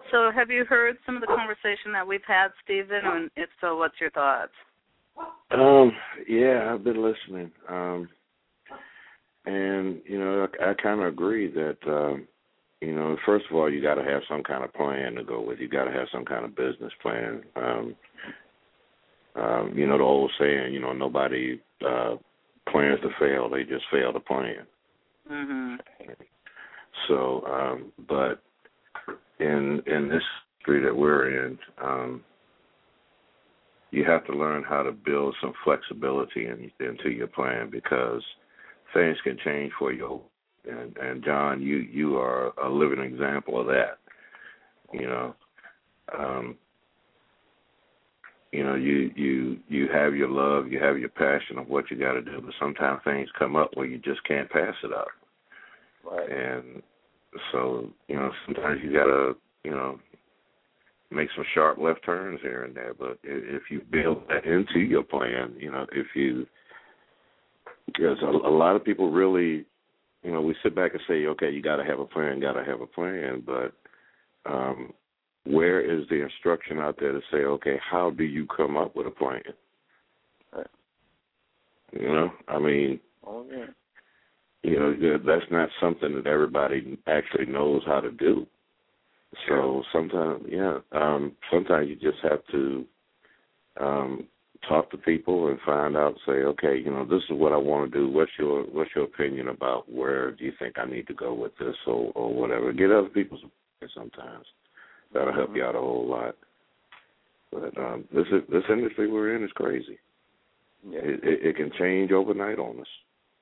So have you heard some of the conversation that we've had, Stephen? And if so, what's your thoughts? Um, yeah, I've been listening. Um, and, you know, I, I kind of agree that, um, you know, first of all, you got to have some kind of plan to go with. You got to have some kind of business plan. Um, um, you know, the old saying, you know, nobody uh, plans to fail. They just fail to plan. Mm-hmm. So, um, but in in this industry that we're in, um, you have to learn how to build some flexibility in, into your plan because things can change for you. And, and John, you, you are a living example of that. You know, um, you know, you, you you have your love, you have your passion of what you got to do, but sometimes things come up where you just can't pass it up. Right. And so, you know, sometimes you got to, you know, make some sharp left turns here and there. But if you build that into your plan, you know, if you, because a, a lot of people really, you know, we sit back and say, okay, you got to have a plan, got to have a plan. But um, where is the instruction out there to say, okay, how do you come up with a plan? Right. You know, I mean, oh, yeah. you know, that's not something that everybody actually knows how to do. So sometimes, yeah, um, sometimes you just have to um, talk to people and find out, say, okay, you know, this is what I want to do. What's your What's your opinion about where do you think I need to go with this or, or whatever? Get other people's opinions sometimes. That'll help you out a whole lot. But um, this is, this industry we're in is crazy. Yeah. It, it, it can change overnight on us.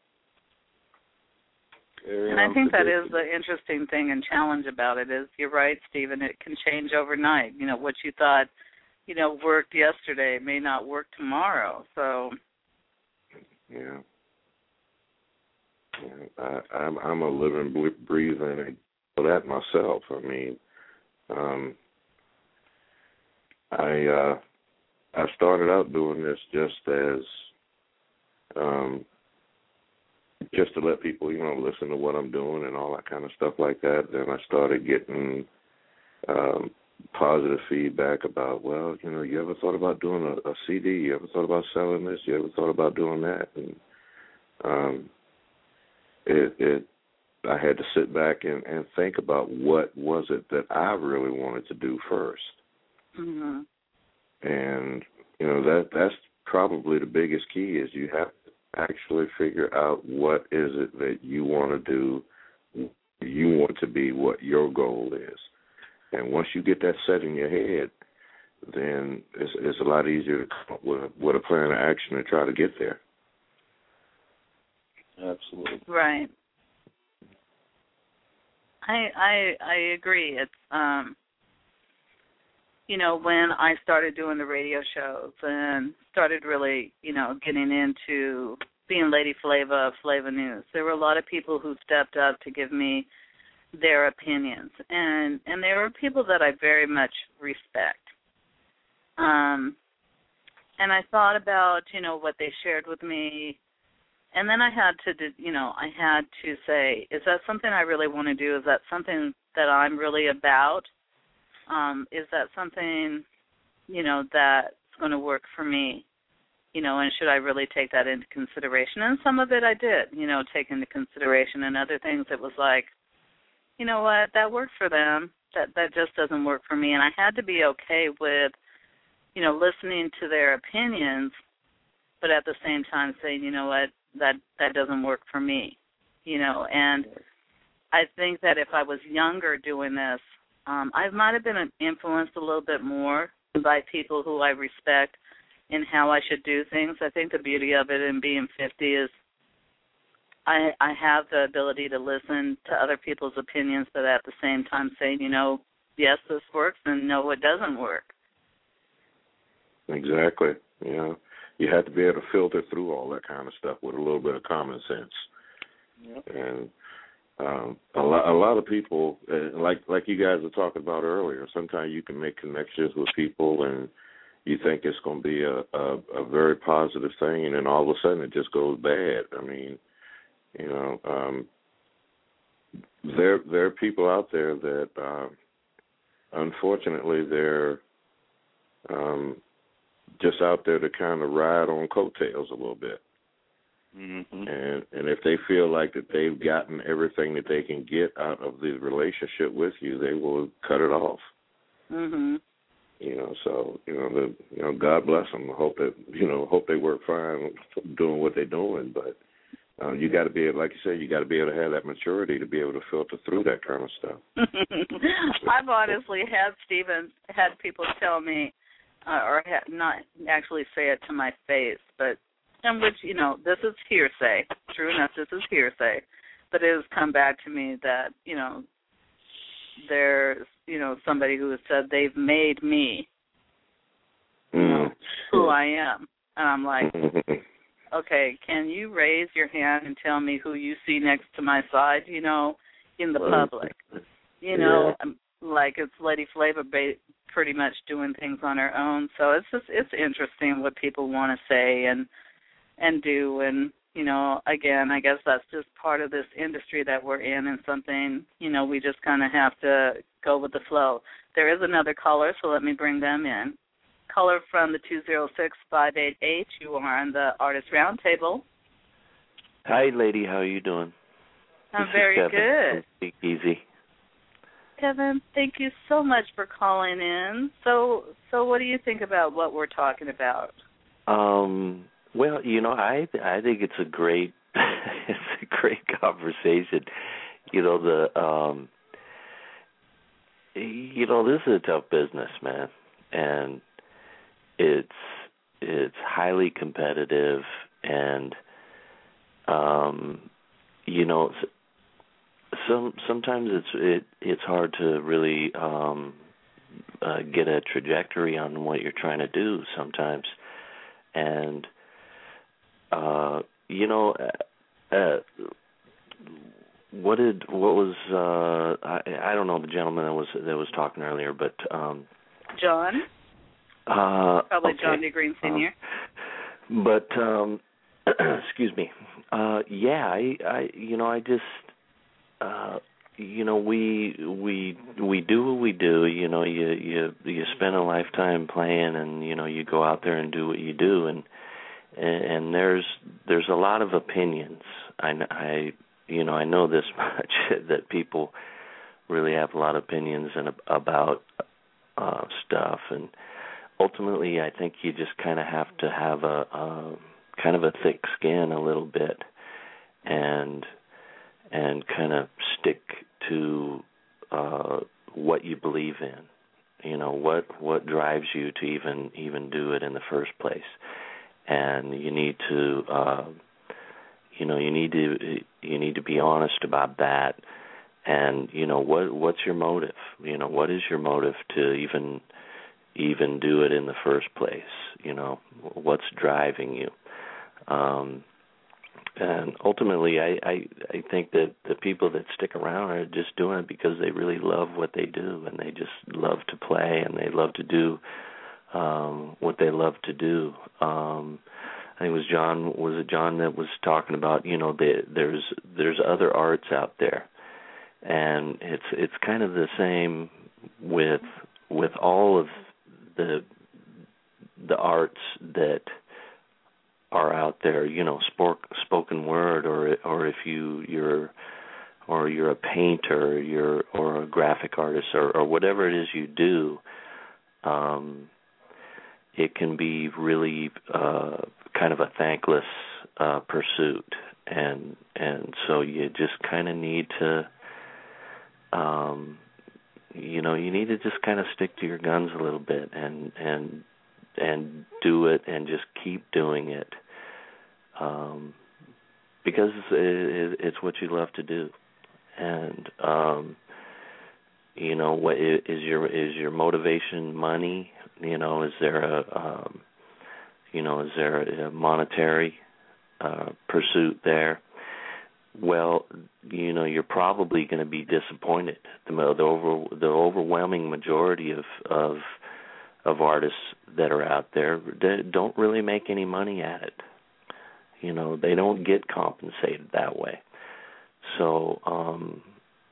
Very And I think that is unpredictable. the interesting thing and challenge about it is, you're right, Stephen, it can change overnight. You know, what you thought, you know, worked yesterday may not work tomorrow. So, Yeah. yeah I, I'm, I'm a living, breathing for that myself. I mean, um, I uh, I started out doing this just as um, just to let people, you know, listen to what I'm doing and all that kind of stuff like that. Then I started getting um, positive feedback about, well, you know, you ever thought about doing a, a C D? You ever thought about selling this? You ever thought about doing that? And um, it, it, I had to sit back and, and think about what was it that I really wanted to do first. mm-hmm. And, you know, that that's probably the biggest key is you have to actually figure out what is it that you want to do, you want to be, what your goal is. And once you get that set in your head, then it's, it's a lot easier to come up with a, with a plan of action and try to get there. Absolutely. Right. I I I agree. It's um you know, when I started doing the radio shows and started really, you know, getting into being Lady Flava of Flava News, there were a lot of people who stepped up to give me their opinions. And and there were people that I very much respect. Um and I thought about, you know, what they shared with me. And then I had to, you know, I had to say, is that something I really want to do? Is that something that I'm really about? Um, is that something, you know, that's going to work for me? You know, and should I really take that into consideration? And some of it I did, you know, take into consideration. And other things it was like, you know what, that worked for them. That that just doesn't work for me. And I had to be okay with, you know, listening to their opinions, but at the same time saying, you know what, that that doesn't work for me, you know. And I think that if I was younger doing this, um, I might have been influenced a little bit more by people who I respect in how I should do things. I think the beauty of it in being fifty is I, I have the ability to listen to other people's opinions, but at the same time saying, you know, yes, this works, and no, it doesn't work. Exactly. You know, you have to be able to filter through all that kind of stuff with a little bit of common sense. Yep. And um, a, lot, a lot of people, uh, like like you guys were talking about earlier, sometimes you can make connections with people and you think it's going to be a, a, a very positive thing, and then all of a sudden it just goes bad. I mean, you know, um, there there are people out there that uh, unfortunately, they're um, just out there to kind of ride on coattails a little bit. Mm-hmm. And and if they feel like that they've gotten everything that they can get out of the relationship with you, they will cut it off. Mhm. You know, so you know the you know God bless them. I hope that you know hope they work fine doing what they're doing, but uh, you got to be able, like you said, you got to be able to have that maturity to be able to filter through that kind of stuff. I've honestly had Stephen had people tell me, uh, or ha- not actually say it to my face, but in which you know this is hearsay. True enough, this is hearsay, but it has come back to me that you know there's you know somebody who has said they've made me you know, mm. who I am, and I'm like, okay, can you raise your hand and tell me who you see next to my side? You know, in the public, you know, Yeah. like it's Lady Flavor ba- pretty much doing things on her own. So it's just it's interesting what people want to say and and do, and you know, again, I guess that's just part of this industry that we're in, and something, you know, we just kind of have to go with the flow. There is another caller, so let me bring them in. Caller from the two zero six five eight eight, you are on the Artist Roundtable. Hi, lady, how are you doing? I'm This very is Kevin good. from Speak Easy. Kevin, thank you so much for calling in. So, so what do you think about what we're talking about? Um, well, you know, I I think it's a great it's a great conversation. You know, the um, you know, this is a tough business, man, and it's it's highly competitive, and um, you know, some sometimes it's it it's hard to really um, uh, get a trajectory on what you're trying to do sometimes, and uh, you know, uh, uh, what did what was uh, I I don't know the gentleman that was that was talking earlier, but um, John. Uh, Probably okay. John D. Green Senior Um, but um, excuse me. Uh, yeah, I, I, you know, I just, uh, you know, we we we do what we do. You know, you you you spend a lifetime playing, and you know, you go out there and do what you do, and and there's there's a lot of opinions. I, I you know, I know this much that people really have a lot of opinions and about uh, stuff, and ultimately, I think you just kind of have to have a, a kind of a thick skin a little bit, and and kind of stick to uh, what you believe in. You know, what what drives you to even even do it in the first place, and you need to uh, you know you need to you need to be honest about that, and you know what what's your motive? You know, what is your motive to even even do it in the first place? You know, what's driving you? Um, and ultimately, I, I, I think that the people that stick around are just doing it because they really love what they do, and they just love to play, and they love to do um, what they love to do. Um, I think it was John, was it John that was talking about, you know, the, there's there's other arts out there, and it's it's kind of the same with with all of the the arts that are out there, you know, sport, spoken word, or or if you you're or you're a painter, you're or a graphic artist, or, or whatever it is you do, um, it can be really uh, kind of a thankless uh, pursuit, and and so you just kind of need to. Um, You know, you need to just kind of stick to your guns a little bit and and and do it and just keep doing it, um, because it, it's what you love to do. And um, you know, what is your is your motivation? Money? You know, is there a um, you know is there a monetary uh, pursuit there? Well, you know, you're probably going to be disappointed. The, the over the overwhelming majority of, of of artists that are out there, they don't really make any money at it. You know, they don't get compensated that way. So, um,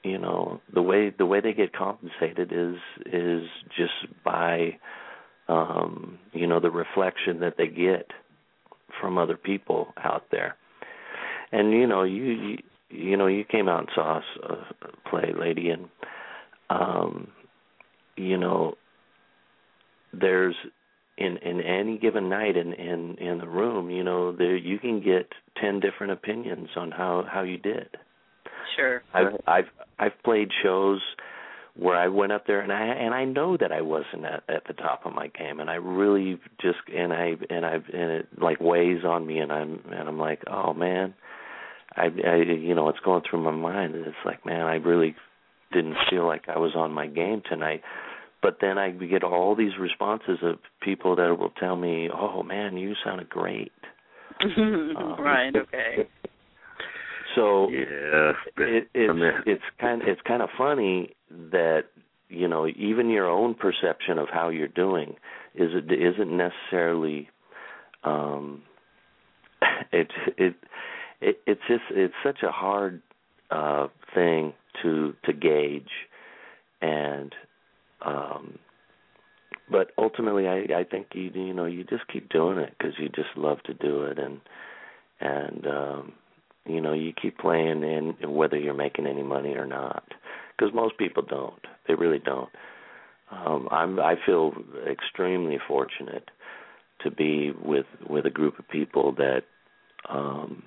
you know, the way the way they get compensated is is just by, um, you know, the reflection that they get from other people out there. And you know, you you, you know, you came out and saw us uh, play, lady, and um, you know, there's in in any given night in in in the room, you know, there you can get ten different opinions on how how you did. Sure. I've I've I've played shows where I went up there and I and I know that I wasn't at, at the top of my game, and I really just and I and I and it like weighs on me, and I'm and I'm like, oh man, I, I you know, it's going through my mind, and it's like, man, I really didn't feel like I was on my game tonight. But then I get all these responses of people that will tell me, oh man, you sounded great. um, right. Okay. So yeah, it, it's it's kind it's kind of funny that, you know, even your own perception of how you're doing is isn't necessarily um, it it it it's just it's such a hard uh, thing to to gauge, and um, but ultimately I, I think you you know you just keep doing it because you just love to do it, and and um, you know, you keep playing in whether you're making any money or not, because most people don't. They really don't. Um, I'm, I feel extremely fortunate to be with with a group of people that um,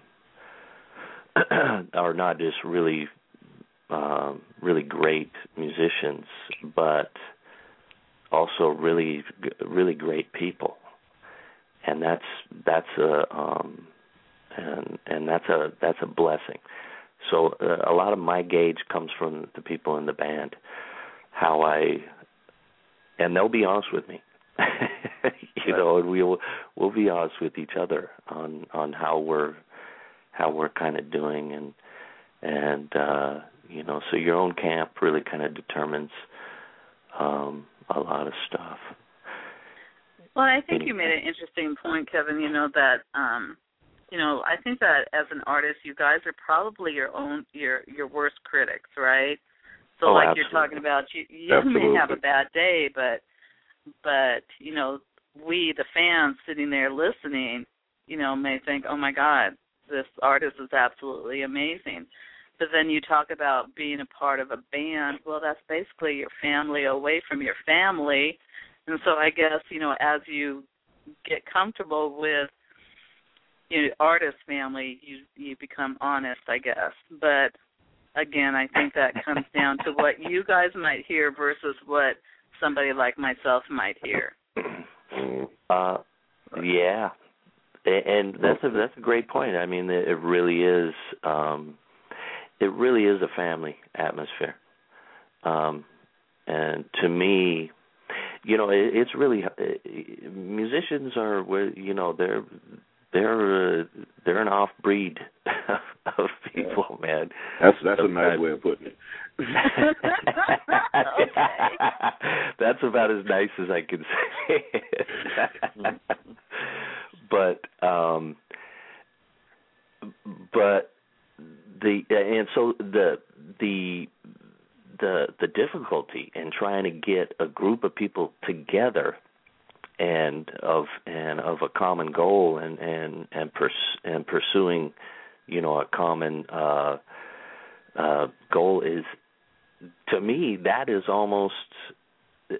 are not just really uh, really great musicians, but also really really great people, and that's that's a um, and and that's a that's a blessing. So uh, a lot of my gauge comes from the people in the band, how I, and they'll be honest with me, you know, and we'll we'll be honest with each other on on how we're how we're kind of doing, and and uh, you know, so your own camp really kind of determines um, a lot of stuff. Well, I think you made an interesting point, Kevin. You know that. Um, You know, I think that as an artist, you guys are probably your own your your worst critics, right? So, oh, like absolutely. you're talking about, you you may have a bad day, but but you know, we the fans sitting there listening, you know, may think, oh my God, this artist is absolutely amazing. But then you talk about being a part of a band. Well, that's basically your family away from your family, and so I guess, you know, as you get comfortable with, you know, artist family, you you become honest, I guess. But again, I think that comes down to what you guys might hear versus what somebody like myself might hear. Uh, yeah, and that's a that's a great point. I mean, it really is. Um, it really is a family atmosphere, um, and to me, you know, it, it's really uh, musicians are where you know they're. They're uh, they're an off breed of people, yeah. Man. That's that's a nice way of putting it. That's about as nice as I can say it. but um, but the and so the the the the difficulty in trying to get a group of people together and of and of a common goal and and and, pers- and pursuing, you know, a common uh, uh, goal is, to me, that is almost uh,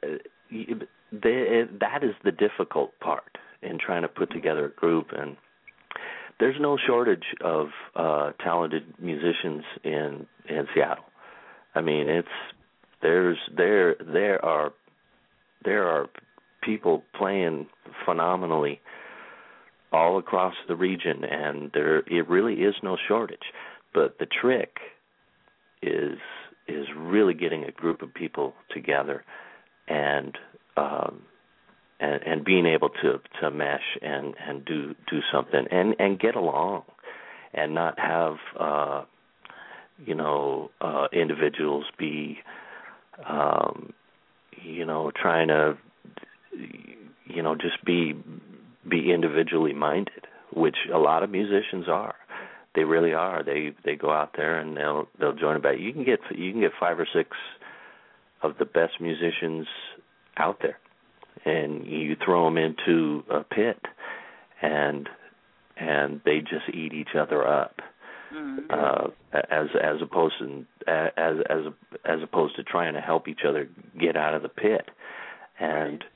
the, that is the difficult part in trying to put together a group. And there's no shortage of uh, talented musicians in in Seattle. I mean, it's there's there there are there are people playing phenomenally all across the region, and there it really is no shortage. But the trick is is really getting a group of people together and um, and, and being able to, to mesh and, and do do something and, and get along, and not have uh, you know uh, individuals be um, you know trying to you know, just be be individually minded, which a lot of musicians are. they really are. They they go out there and they'll they'll join a band. You can get you can get five or six of the best musicians out there, and you throw them into a pit, and and they just eat each other up, mm-hmm. uh, as as opposed to as as as opposed to trying to help each other get out of the pit, and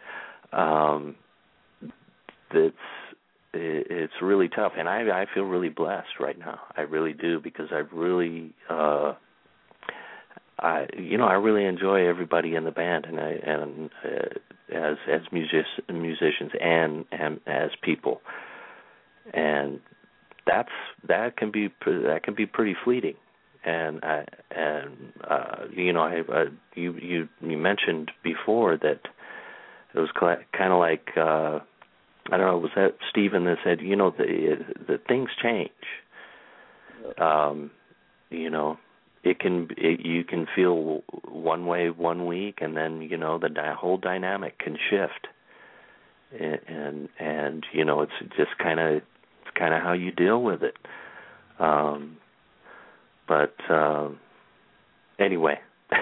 um, that's it's really tough. And I I feel really blessed right now. I really do, because I really. Uh, I, you know, I really enjoy everybody in the band, and I, and uh, as as music, musicians and, and as people, and that's that can be that can be pretty fleeting, and I, and uh, you know, I, uh, you you you mentioned before that it was kind of like uh, I don't know, was that Stephen that said, you know, the the things change, um, you know. It can it, you can feel one way one week, and then you know the di- whole dynamic can shift, and and, and you know it's just kind of it's kind of how you deal with it. Um, but um, anyway,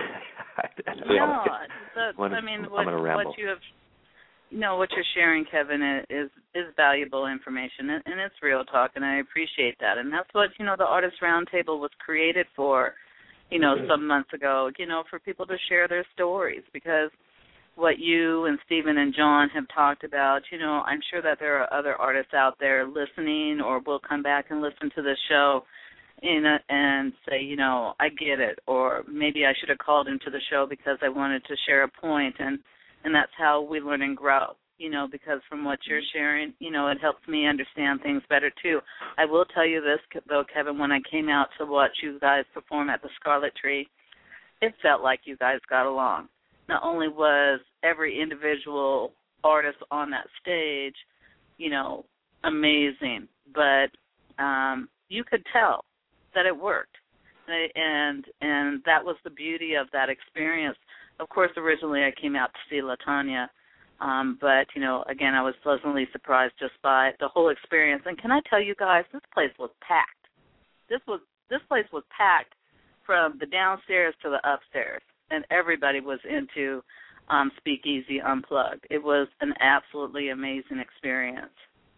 no, the, what, I mean I'm what, gonna ramble. what you have, you know, what you're sharing, Kevin, is is valuable information, and, and it's real talk, and I appreciate that, and that's what you know the Artist Roundtable was created for. You know, some months ago, you know, for people to share their stories, because what you and Stephen and John have talked about, you know, I'm sure that there are other artists out there listening or will come back and listen to the show in a, and say, you know, I get it, or maybe I should have called into the show because I wanted to share a point, and, and that's how we learn and grow. You know, because from what you're sharing, you know, it helps me understand things better, too. I will tell you this, though, Kevin, when I came out to watch you guys perform at the Scarlet Tree, it felt like you guys got along. Not only was every individual artist on that stage, you know, amazing, but um, you could tell that it worked. And, and that was the beauty of that experience. Of course, originally I came out to see LaTanya. Um, but, you know, again, I was pleasantly surprised just by the whole experience. And can I tell you guys, this place was packed. This was this place was packed from the downstairs to the upstairs, and everybody was into um, Speakeasy Unplugged. It was an absolutely amazing experience.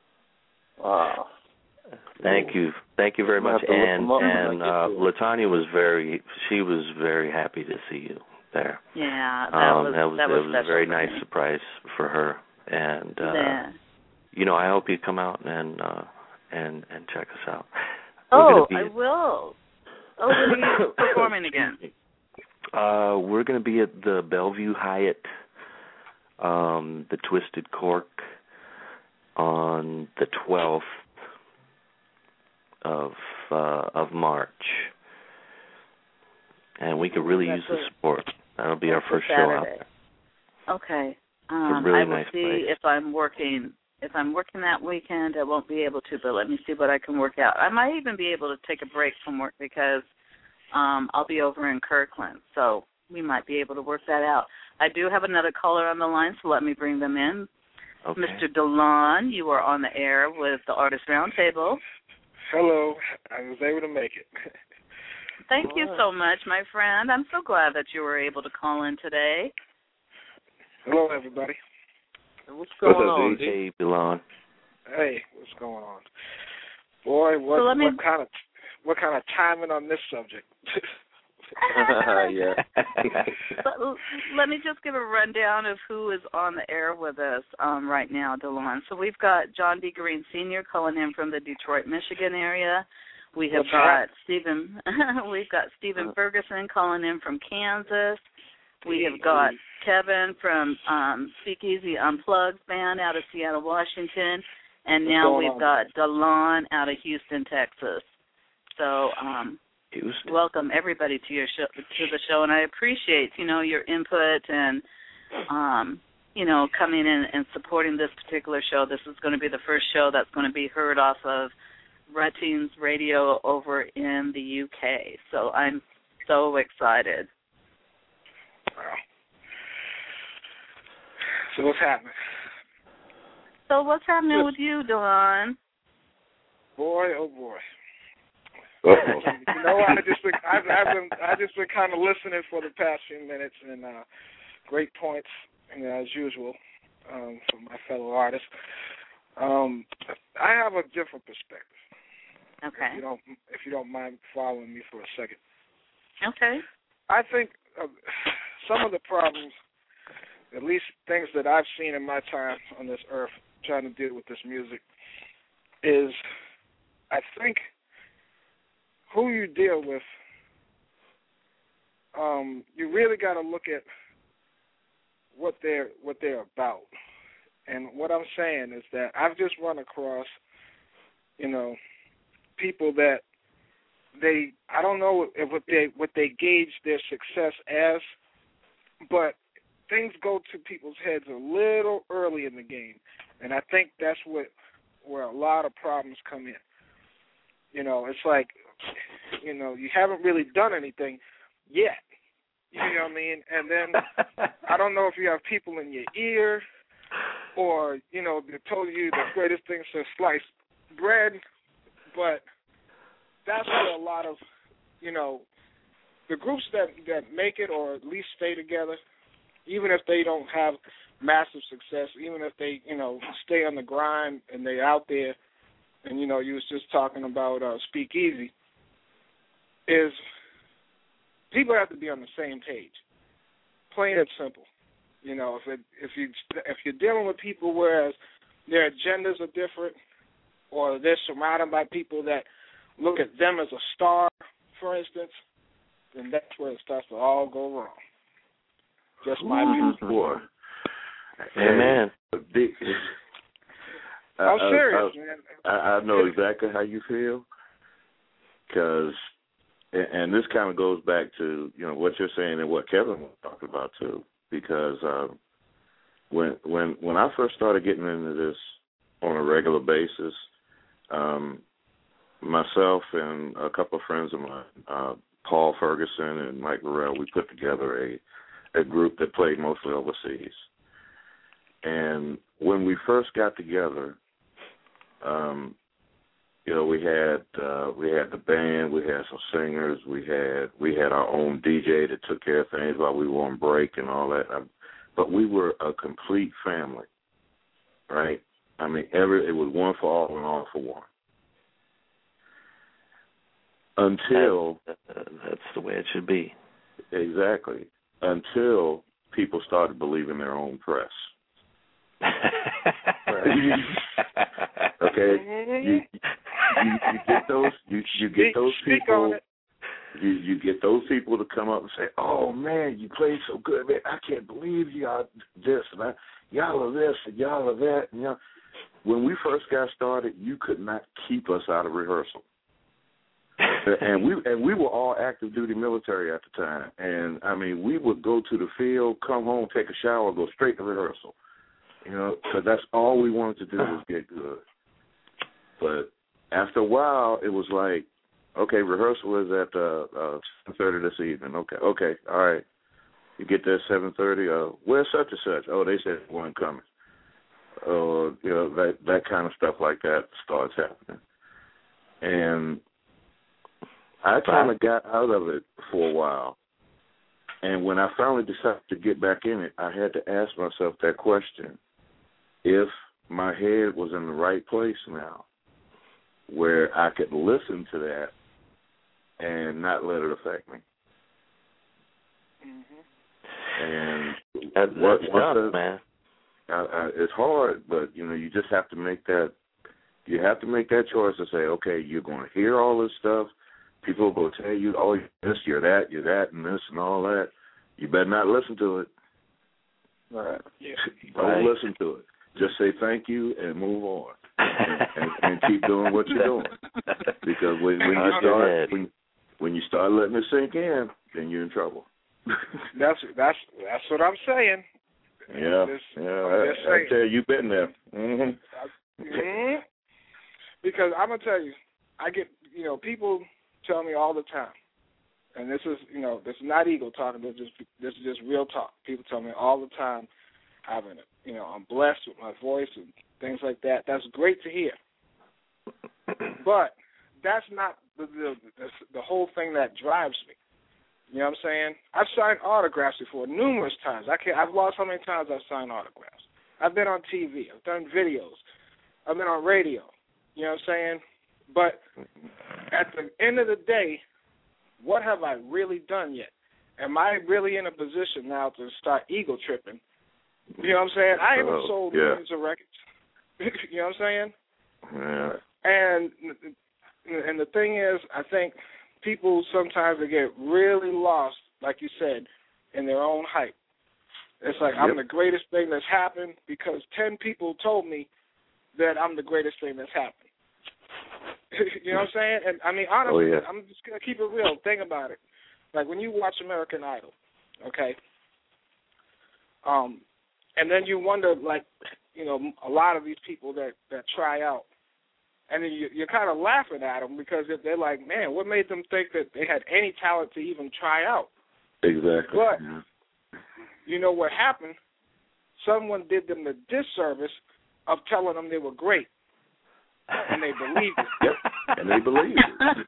Wow. Thank you, thank you very much. And and uh, LaTanya was very, she was very happy to see you there. Yeah, that um, was that was, that was, that was a very nice me. surprise for her. And uh, yeah. you know, I hope you come out and uh, and and check us out. We're oh, be I at, will. Oh, when are you performing again? Uh, we're going to be at the Bellevue Hyatt, um, the Twisted Cork, on the twelfth of uh, of March, and we could really That's use the a, support. That'll be our first Saturday. show out there. Okay. Um, it's a really I will nice see place. if I'm working. If I'm working that weekend, I won't be able to, but let me see what I can work out. I might even be able to take a break from work because um, I'll be over in Kirkland, so we might be able to work that out. I do have another caller on the line, so let me bring them in. Okay. Mister DeLon, you are on the air with the Artist Roundtable. Hello. I was able to make it. Thank you so much, my friend. I'm so glad that you were able to call in today. Hello, everybody. What's going what's up, on? Hey, DeLon. Hey, what's going on? Boy, what, so me... what kind of what kind of timing on this subject? yeah. But let me just give a rundown of who is on the air with us um, right now, DeLon. So we've got John D. Green Senior calling in from the Detroit, Michigan area. We have What's got that? Stephen. We've got Stephen Ferguson calling in from Kansas. We have got Kevin from um, Speakeasy Unplugged band out of Seattle, Washington, and What's now we've on? got DeLon out of Houston, Texas. So um, Houston. welcome everybody to your show, to the show, and I appreciate you know your input and um, you know coming in and supporting this particular show. This is going to be the first show that's going to be heard off of Ruttings Radio over in the U K. So I'm so excited. Wow. So what's happening? So what's happening with you, DeLon? Boy, oh boy. Uh-oh. You know, I just been, I've, I've been, I just been kind of listening for the past few minutes, and uh, great points, you know, as usual, um, from my fellow artists. Um, I have a different perspective. Okay. If you don't, if you don't mind following me for a second. Okay. I think uh, some of the problems, at least things that I've seen in my time on this earth, trying to deal with this music, is I think who you deal with, um, you really got to look at what they're what they're about. And what I'm saying is that I've just run across, you know, people that they I don't know if what they what they gauge their success as, but things go to people's heads a little early in the game, and I think that's what where a lot of problems come in. You know, it's like, you know, you haven't really done anything yet. You know what I mean? And then I don't know if you have people in your ear, or, you know, they told you the greatest thing since sliced bread, but that's where a lot of, you know, the groups that, that make it or at least stay together, even if they don't have massive success, even if they, you know, stay on the grind and they're out there, and, you know, you was just talking about uh, Speakeasy, is people have to be on the same page, plain and simple. You know, if it, if you if you're dealing with people whereas their agendas are different, or they're surrounded by people that look at them as a star, for instance, then that's where it starts to all go wrong. Just my view. Boy. Amen. Big, I, I'm I, serious, I, man. I, I know exactly how you feel, because, and this kind of goes back to, you know, what you're saying and what Kevin was talking about too. Because um, when when when I first started getting into this on a regular basis, um, myself and a couple of friends of mine, uh, Paul Ferguson and Mike Burrell, we put together a, a group that played mostly overseas. And when we first got together, um, you know, we had uh, we had the band, we had some singers, we had we had our own D J that took care of things while we were on break and all that. But we were a complete family, right? I mean, every it was one for all and all for one. Until that, uh, that's the way it should be. Exactly. Until people started believing their own press. Okay, you, you, you get those you, you get Speak, those speak people on it. you you get those people to come up and say, "Oh man, you played so good, man! I can't believe y'all this and that. Y'all are this and y'all are that." And y'all. When we first got started, you could not keep us out of rehearsal, and we and we were all active duty military at the time. And I mean, we would go to the field, come home, take a shower, go straight to rehearsal. You know, because that's all we wanted to do was get good. But after a while, it was like, okay, rehearsal is at uh, uh, seven thirty this evening. Okay, okay, all right. You get there at seven thirty. Uh, where's such and such? Oh, they said they weren't coming. Or, uh, you know, that, that kind of stuff like that starts happening. And I kind of got out of it for a while. And when I finally decided to get back in it, I had to ask myself that question. If my head was in the right place now, where I could listen to that and not let it affect me. Mm-hmm. And that, what, that's tough, tough, man. I, I, it's hard, but you know, you just have to make that. You have to make that choice to say, okay, you're going to hear all this stuff. People will tell you, oh, you're this, you're that, you're that, and this, and all that. You better not listen to it. Right. Yeah. Don't Right. listen to it. Just say thank you and move on, and, and, and keep doing what you're doing. Because when, when you start when, when you start letting it sink in, then you're in trouble. That's that's that's what I'm saying. Yeah, Just, yeah. I'm I, just I saying. tell you, you've been there. Mm-hmm. Mm-hmm. Because I'm gonna tell you, I get you know people tell me all the time, and this is you know this is not ego talking. This is just this is just real talk. People tell me all the time, having you know I'm blessed with my voice and things like that. That's great to hear. But that's not the the, the the whole thing that drives me. You know what I'm saying? I've signed autographs before numerous times. I can't. I've lost how many times I've signed autographs. I've been on T V. I've done videos. I've been on radio. You know what I'm saying? But at the end of the day, what have I really done yet? Am I really in a position now to start ego tripping? You know what I'm saying? I haven't oh, sold yeah. millions of records. You know what I'm saying? Yeah. And and the thing is, I think people sometimes they get really lost, like you said, in their own hype. It's like, yep. I'm the greatest thing that's happened because ten people told me that I'm the greatest thing that's happened. You know what I'm saying? And I mean, honestly, oh, yeah. I'm just going to keep it real. Think about it. Like when you watch American Idol, okay, um, and then you wonder, like, you know, a lot of these people that, that try out, and then you, you're kind of laughing at them because they're like, man, what made them think that they had any talent to even try out? Exactly. But yeah. you know what happened? Someone did them the disservice of telling them they were great, and they believed it. Yep, and they believed it.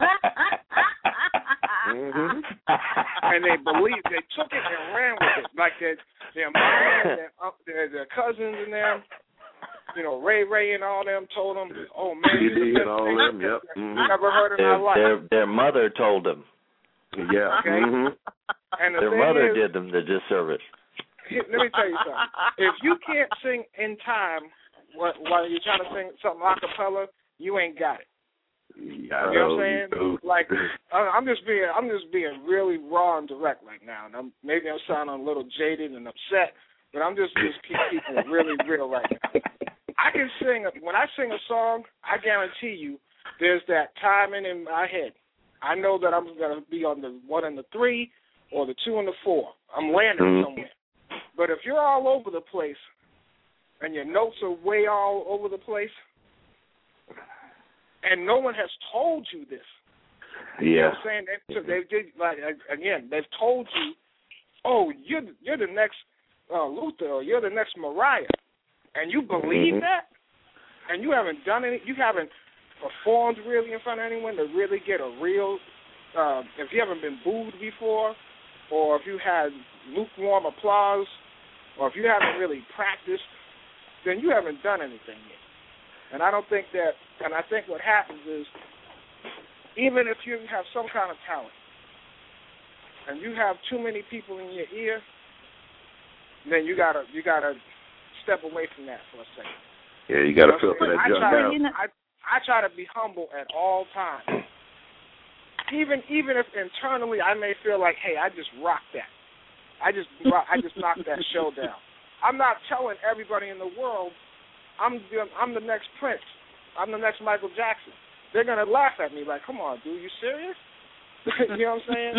mm-hmm. And they believed, they took it and ran with it, like their their mom and their, uh, their, their cousins and them. You know, Ray Ray and all them told them, oh, man, C you're D the and all them, yep. Mm-hmm. I've never heard in their, my life. their, their mother told them. Yeah. Okay? Mm-hmm. And the their thing mother is, did them the disservice. Let me tell you something. If you can't sing in time while you're trying to sing something a cappella, you ain't got it. Yeah, you know what I'm saying? know. Like, I'm just being, I'm just being really raw and direct right now. And I'm, maybe I'm sounding a little jaded and upset, but I'm just just keep keeping it really real right now. I can sing when I sing a song. I guarantee you, there's that timing in my head. I know that I'm gonna be on the one and the three, or the two and the four. I'm landing mm-hmm. somewhere. But if you're all over the place, and your notes are way all over the place, and no one has told you this. Yeah. You know what I'm saying? They, so they did, like, again, they've told you, oh, you're you're the next uh, Luther, or you're the next Mariah, and you believe mm-hmm. that, and you haven't done any, you haven't performed really in front of anyone to really get a real, uh, if you haven't been booed before, or if you had lukewarm applause, or if you haven't really practiced, then you haven't done anything yet. And I don't think that, and I think what happens is, even if you have some kind of talent, and you have too many people in your ear, then you gotta you gotta step away from that for a second. Yeah, you gotta you know filter that I junk try, out. you know, I I try to be humble at all times. Even even if internally I may feel like, hey, I just rocked that. I just I just knocked that show down. I'm not telling everybody in the world I'm I'm the next Prince. I'm the next Michael Jackson. They're gonna laugh at me like, come on, dude, you serious? You know what I'm saying?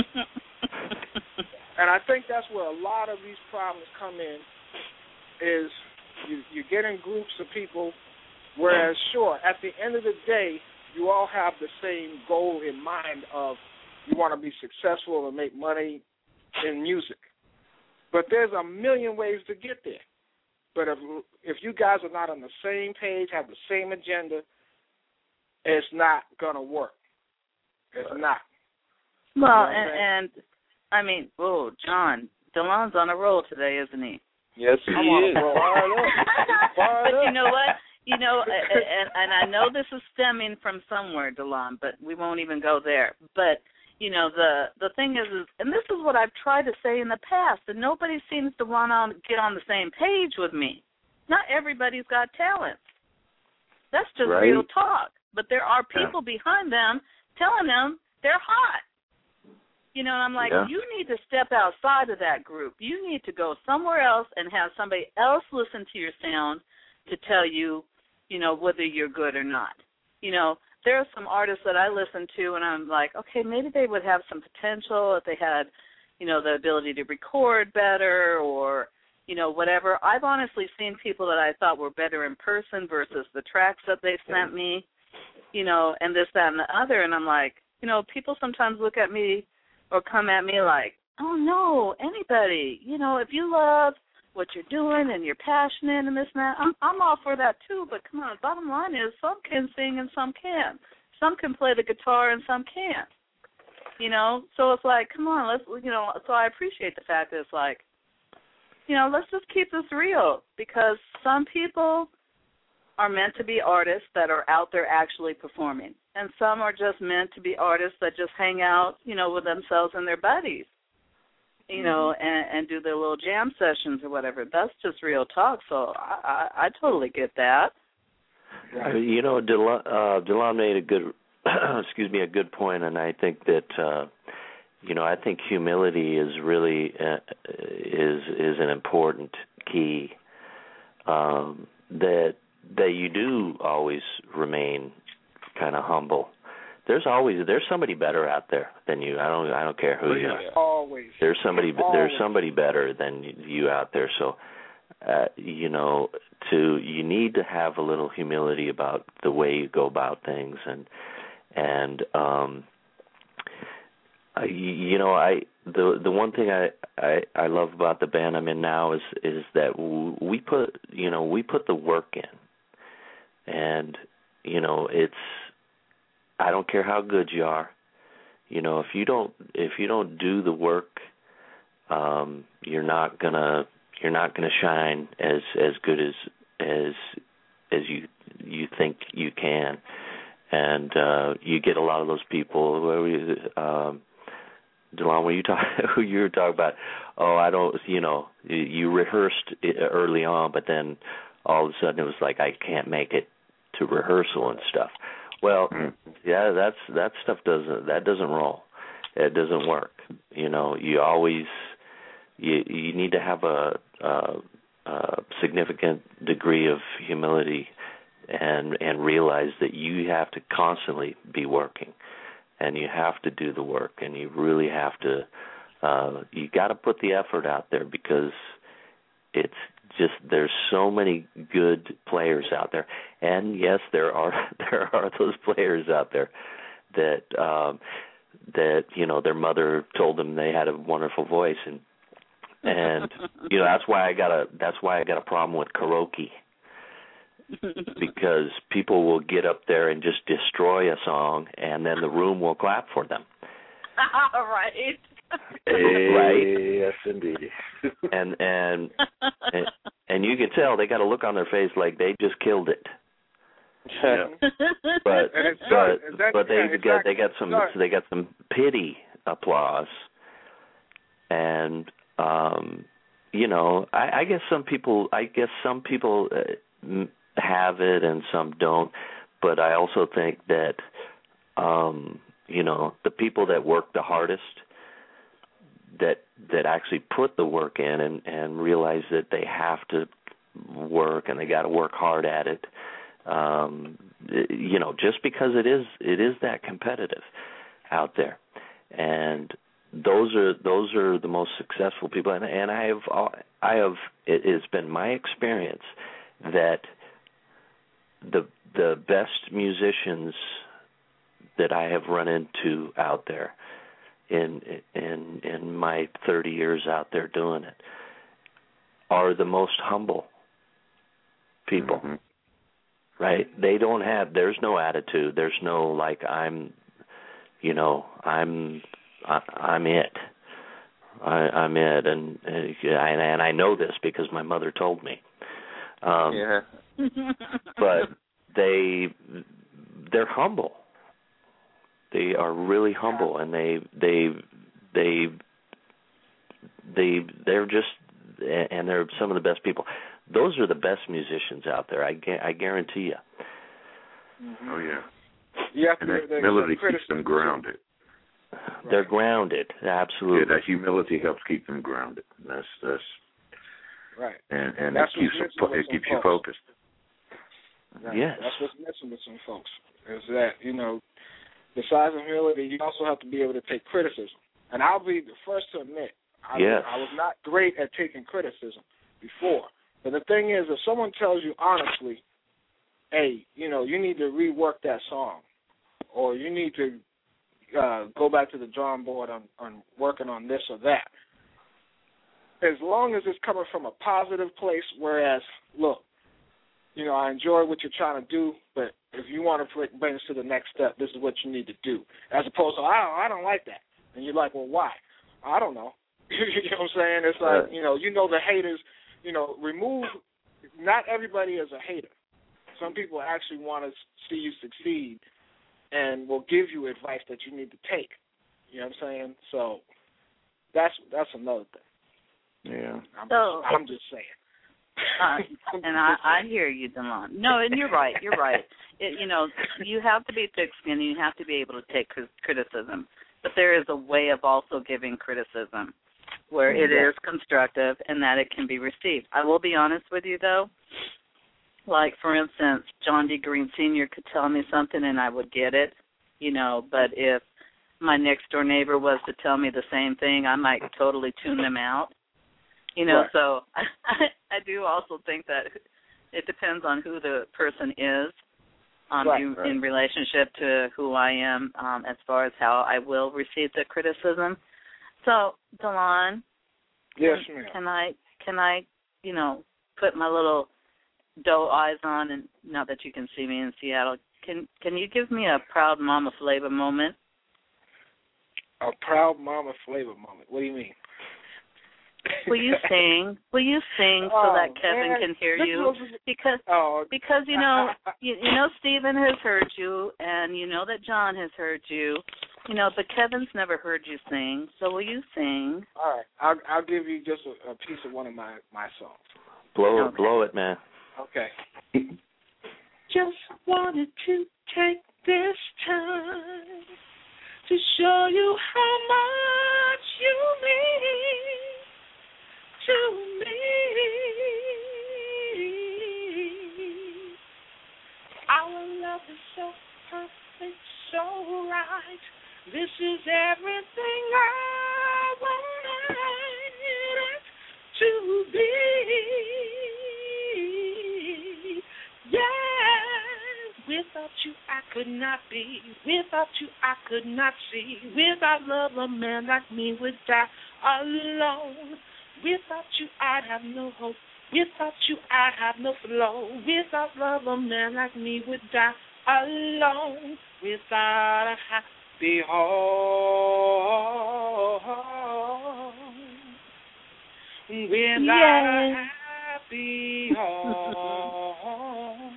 And I think that's where a lot of these problems come in. Is you you get in groups of people, whereas sure, at the end of the day, you all have the same goal in mind of you want to be successful and make money in music. But there's a million ways to get there. But if if you guys are not on the same page, have the same agenda, it's not gonna work. It's not. Well, you know and, and I mean, oh, John, DeLon's on a roll today, isn't he? Yes, he I'm on is. a roll. Fired But up. you know what? You know, and, and I know this is stemming from somewhere, DeLon, but we won't even go there. But you know, the the thing is, is, and this is what I've tried to say in the past, and nobody seems to want to get on the same page with me. Not everybody's got talent. That's just Right. real talk. But there are people yeah. behind them telling them they're hot. You know, and I'm like, yeah. you need to step outside of that group. You need to go somewhere else and have somebody else listen to your sound to tell you, you know, whether you're good or not. You know, there are some artists that I listen to, and I'm like, okay, maybe they would have some potential if they had, you know, the ability to record better or, you know, whatever. I've honestly seen people that I thought were better in person versus the tracks that they sent me, you know, and this, that, and the other. And I'm like, you know, people sometimes look at me or come at me like, oh, no, anybody. You know, if you love what you're doing and you're passionate and this and that, I'm, I'm all for that too. But come on, the bottom line is some can sing and some can. some can play the guitar and some can't. You know, so it's like, come on, let's, you know, so I appreciate the fact that it's like, you know, let's just keep this real, because some people are meant to be artists that are out there actually performing, and some are just meant to be artists that just hang out, you know, with themselves and their buddies, you know, and, and do their little jam sessions or whatever. That's just real talk, so I, I, I totally get that. Uh, You know, Delon, uh, Delon made a good, excuse me, a good point, and I think that, uh, you know, I think humility is really uh, is is an important key. Um, that that you do always remain kind of humble. There's always there's somebody better out there than you. I don't I don't care who you are. Always. There's somebody Always. there's somebody better than you out there. So, uh, you know, to you need to have a little humility about the way you go about things, and and um, I, you know, I the the one thing I, I I love about the band I'm in now is is that we put you know we put the work in, and you know it's I don't care how good you are, you know if you don't if you don't do the work, um, you're not gonna you're not gonna shine as as good as as as you you think you can, and uh, you get a lot of those people where we. Um, Delon, when you talk, who you were talking about, oh, I don't, you know, you rehearsed early on, but then all of a sudden it was like I can't make it to rehearsal and stuff. Well, yeah, that's that stuff doesn't that doesn't roll. It doesn't work. You know, you always you you need to have a, a, a significant degree of humility and and realize that you have to constantly be working. And you have to do the work, and you really have to. Uh, you got to put the effort out there, because it's just there's so many good players out there, and yes, there are there are those players out there that um, that you know their mother told them they had a wonderful voice, and and you know that's why I got a that's why I got a problem with karaoke. Because people will get up there and just destroy a song, and then the room will clap for them. Right. Hey, right. Yes, indeed. and, and and and you can tell they got a look on their face like they just killed it. Yeah. But And it's but, done. Is that- but they yeah, got they exactly. got some Done. they got some pity applause, and um, you know I, I guess some people I guess some people. Uh, have it and some don't, but I also think that um, you know the people that work the hardest, that that actually put the work in and, and realize that they have to work and they got to work hard at it. Um, you know, just because it is it is that competitive out there, and those are those are the most successful people. And, and I have I have it has been my experience that the the best musicians that I have run into out there in in in my thirty years out there doing it are the most humble people. Mm-hmm. Right? They don't have there's no attitude. There's no like I'm you know, I'm I, I'm it. I, I'm it and and and I know this because my mother told me. Um, yeah. But they they're humble. They are really humble, and they they they they they're just and they're some of the best people. Those are the best musicians out there. I I guarantee you. Mm-hmm. Oh yeah. You have to And that the- the humility keeps criticism. them grounded. They're grounded, absolutely. Yeah, that humility helps keep them grounded. That's that's Right. and and That's it keeps what's them, missing with it some keeps you folks. focused. Right. Yes. That's what's missing with some folks. Is that, you know, besides humility, you also have to be able to take criticism. And I'll be the first to admit, I, Yes. I was not great at taking criticism before. But the thing is, if someone tells you honestly, hey, you know, you need to rework that song, or you need to uh, go back to the drawing board on, on working on this or that, as long as it's coming from a positive place, whereas, look, you know, I enjoy what you're trying to do, but if you want to bring us to the next step, this is what you need to do. As opposed to, I don't, I don't like that. And you're like, well, why? I don't know. You know what I'm saying? It's like, Right. you know, you know the haters, you know, remove, not everybody is a hater. Some people actually want to see you succeed and will give you advice that you need to take. You know what I'm saying? So that's that's another thing. Yeah. I'm, So- just, I'm just saying. Uh, and I, I hear you, Delon. No, and you're right. You're right. It, you know, you have to be thick-skinned. You have to be able to take cri- criticism. But there is a way of also giving criticism where it is constructive and that it can be received. I will be honest with you, though. Like, for instance, John D. Green Senior could tell me something and I would get it, you know, but if my next-door neighbor was to tell me the same thing, I might totally tune them out. You know, Right. so I, I do also think that it depends on who the person is um, Right, in, right. in relationship to who I am um, as far as how I will receive the criticism. So, Delon, Yes, can, ma'am. can I, can I, you know, put my little doe eyes on, and not that you can see me in Seattle, can can you give me a proud mama flavor moment? A proud mama flavor moment. What do you mean? Will you sing? Will you sing so Oh, that Kevin man. can hear This you? was- Because Oh, because you know you, you know Stephen has heard you, and you know that John has heard you, you know, but Kevin's never heard you sing. So will you sing? all right. I'll I'll give you just a, a piece of one of my my songs. Blow Okay. it, blow it, man. Okay. Just wanted to take this time to show you how much you mean to me. Our love is so perfect, so right. This is everything I wanted it to be. Yes, without you I could not be. Without you I could not see. Without love a man like me would die alone. Without you I'd have no hope. Without you I'd have no flow. Without love a man like me would die alone. Without a happy home. Without a happy home.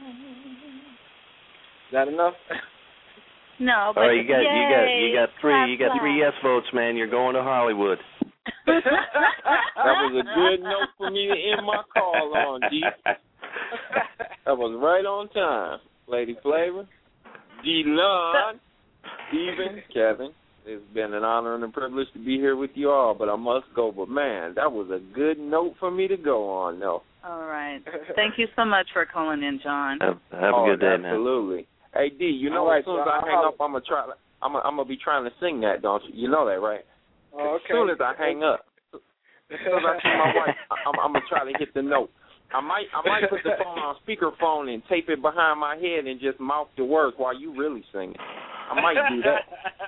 Is that enough? No, but All right, you got you got yay, you got three clap, you got three clap. yes votes, man. You're going to Hollywood. That was a good note for me to end my call on, D. That was right on time. Lady Flavor, D-Lon, Stephen, Kevin. It's been an honor and a privilege to be here with you all, but I must go. But, man, that was a good note for me to go on, though. All right. Thank you so much for calling in, John. Have, have oh, a good day, man. Absolutely. Hey, D, you know, All right, as soon as so I hang I'll- up, I'm going to try. I'm gonna, I'm gonna be trying to sing that, don't you? You know that, right? Oh, As soon as I hang up, as soon as I see my wife, I'm, I'm gonna try to hit the note. I might, I might put the phone on speakerphone and tape it behind my head and just mouth the words while you really sing it. I might do that.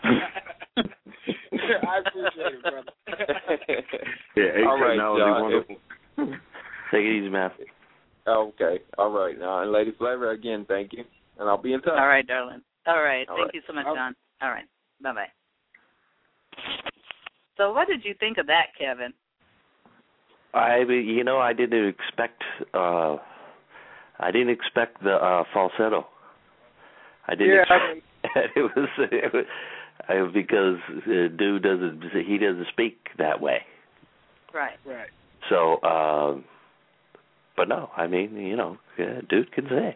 I appreciate it, brother. Yeah, eight All right, technology John. wonderful. Take it easy, man. Okay, all right. Now, and Lady Flavor, again, thank you, and I'll be in touch. All right, darling. All right. All Thank right. you so much, I'll- John. All right. Bye-bye. So what did you think of that, Kevin? I, you know, I didn't expect, uh, I didn't expect the uh, falsetto. I didn't. Yeah, expect, I mean- it was, it was I, because uh, dude doesn't, he doesn't speak that way. Right. Right. So, uh, but no, I mean, you know, yeah, dude can sing.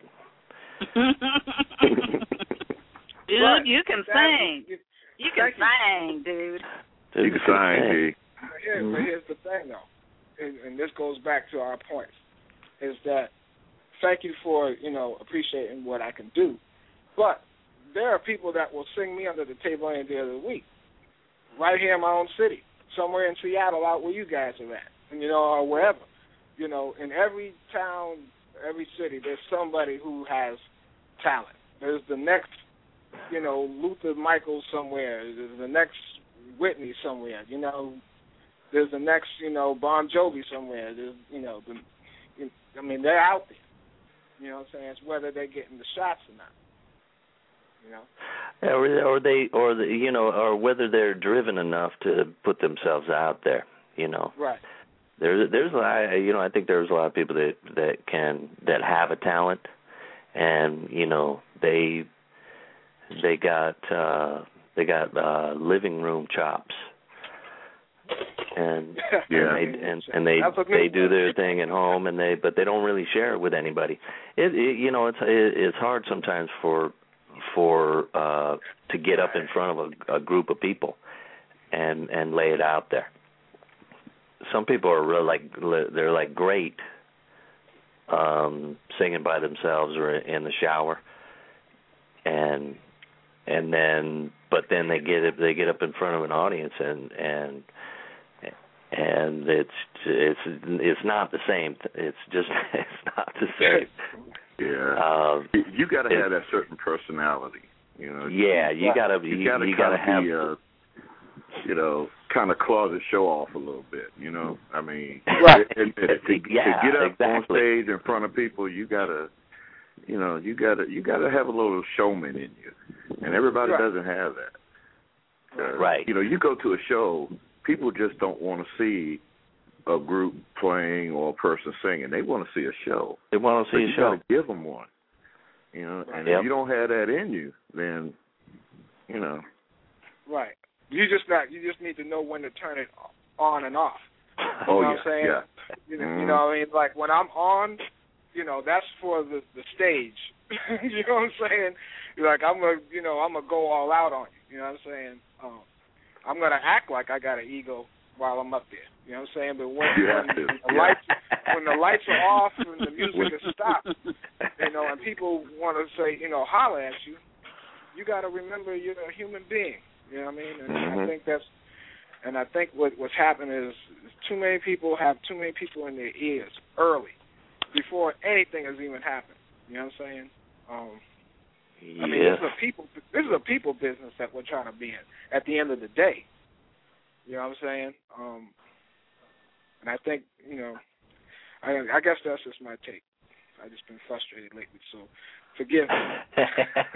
Dude, Right. you can Exactly. sing. You can Thank you. sing, dude. Dude You can sign, sing. D. But here, but here's the thing, though, and, and this goes back to our points, is that thank you for, you know, appreciating what I can do, but there are people that will sing me under the table any day of the week, right here in my own city, somewhere in Seattle, out where you guys are at, and, you know, or wherever. You know, in every town, every city, there's somebody who has talent. There's the next, you know, Luther Michaels somewhere. There's the next Whitney somewhere. You know, there's the next, you know, Bon Jovi somewhere. There's, you know, the, I mean, they're out there. You know what I'm saying? It's whether they're getting the shots or not. You know? Or, or they, or the, you know, or whether they're driven enough to put themselves out there. You know. Right. There's, there's a lot, you know, I think there's a lot of people that that can that have a talent, and you know, they they got uh, they got uh, living room chops. And yeah, and they and, and they they do their thing at home, and they but they don't really share it with anybody. It, it you know it's it, it's hard sometimes for for uh, to get up in front of a, a group of people and and lay it out there. Some people are real like they're like great um, singing by themselves or in the shower, and and then but then they get it, they get up in front of an audience and and. And it's it's it's not the same. It's just it's not the same. Yeah, um, you got to have that certain personality. You know. Yeah, you gotta you, you gotta you gotta have be, uh, you know, kind of closet show off a little bit. You know, I mean, right. and, and to, yeah, to get up exactly. on stage in front of people, you gotta, you know, you gotta you gotta have a little showman in you, and everybody right. doesn't have that. Uh, right. You know, you go to a show. People just don't want to see a group playing or a person singing. They want to see a show. They want to see but a you show. You got to give them one. You know, and yep. if you don't have that in you, then, you know. Right. You just not. You just need to know when to turn it on and off. You oh know yeah. what I'm saying? Yeah. You know, mm. you know what I mean? Like when I'm on, you know, that's for the the stage. You know what I'm saying? You're like I'm gonna, you know, I'm gonna go all out on you. You know what I'm saying? Um, I'm going to act like I got an ego while I'm up there. You know what I'm saying? But when, when, when, the, yeah. lights, when the lights are off and the music is stopped, you know, and people want to say, you know, holler at you, you got to remember you're a human being. You know what I mean? And mm-hmm. I think that's, and I think what, what's happened is too many people have too many people in their ears early before anything has even happened. You know what I'm saying? Um, Yeah. I mean, this is a people. This is a people business that we're trying to be in. At the end of the day, you know what I'm saying. Um, and I think, you know, I, I guess that's just my take. I've just been frustrated lately, so forgive me.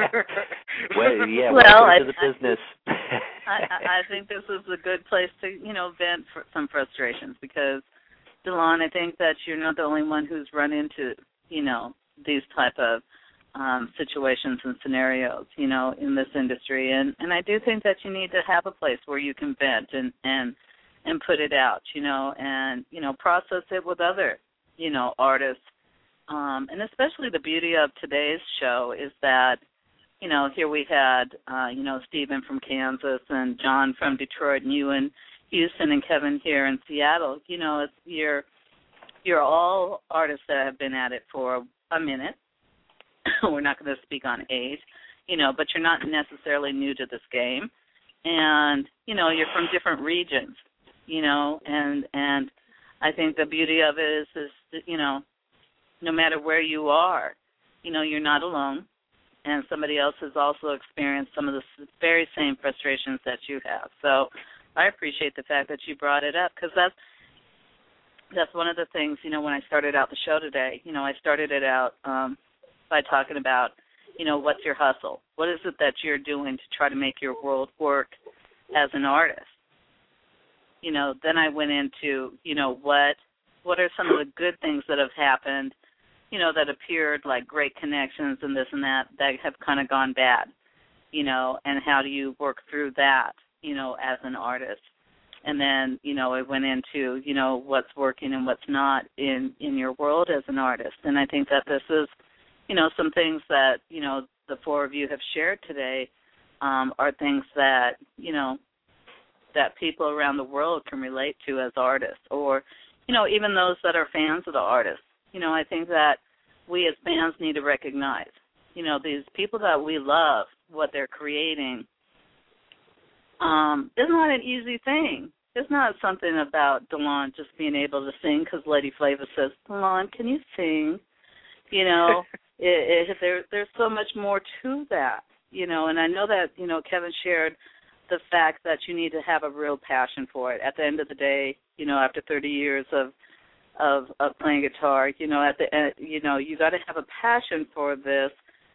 well, yeah. Well, I, to the business. I, I think this is a good place to, you know, vent for some frustrations because, DeLon, I think that you're not the only one who's run into, you know, these type of Um, situations and scenarios, you know, in this industry, and and I do think that you need to have a place where you can vent and and and put it out, you know, and you know, process it with other, you know, artists, um, and especially the beauty of today's show is that, you know, here we had, uh, you know, Stephen from Kansas and John from Detroit, and you in Houston, and Kevin here in Seattle. You know, it's you're you're all artists that have been at it for a minute. We're not going to speak on age, you know, but you're not necessarily new to this game. And, you know, you're from different regions, you know, and and I think the beauty of it is, is that, you know, no matter where you are, you know, you're not alone. And somebody else has also experienced some of the very same frustrations that you have. So I appreciate the fact that you brought it up because that's, that's one of the things, you know, when I started out the show today, you know, I started it out um, by talking about, you know, what's your hustle? What is it that you're doing to try to make your world work as an artist? You know, then I went into, you know, what what are some of the good things that have happened, you know, that appeared like great connections and this and that that have kind of gone bad, you know, and how do you work through that, you know, as an artist? And then, you know, it went into, you know, what's working and what's not in, in your world as an artist. And I think that this is, you know, some things that, you know, the four of you have shared today um, are things that, you know, that people around the world can relate to as artists or, you know, even those that are fans of the artists. You know, I think that we as fans need to recognize, you know, these people that we love, what they're creating, um, is not an easy thing. It's not something about DeLon just being able to sing because Lady Flava says, DeLon, can you sing? You know, it, it, there, there's so much more to that, you know, and I know that, you know, Kevin shared the fact that you need to have a real passion for it. At the end of the day, you know, after thirty years of of of playing guitar. You know, at the end, you know, you got to have a passion for this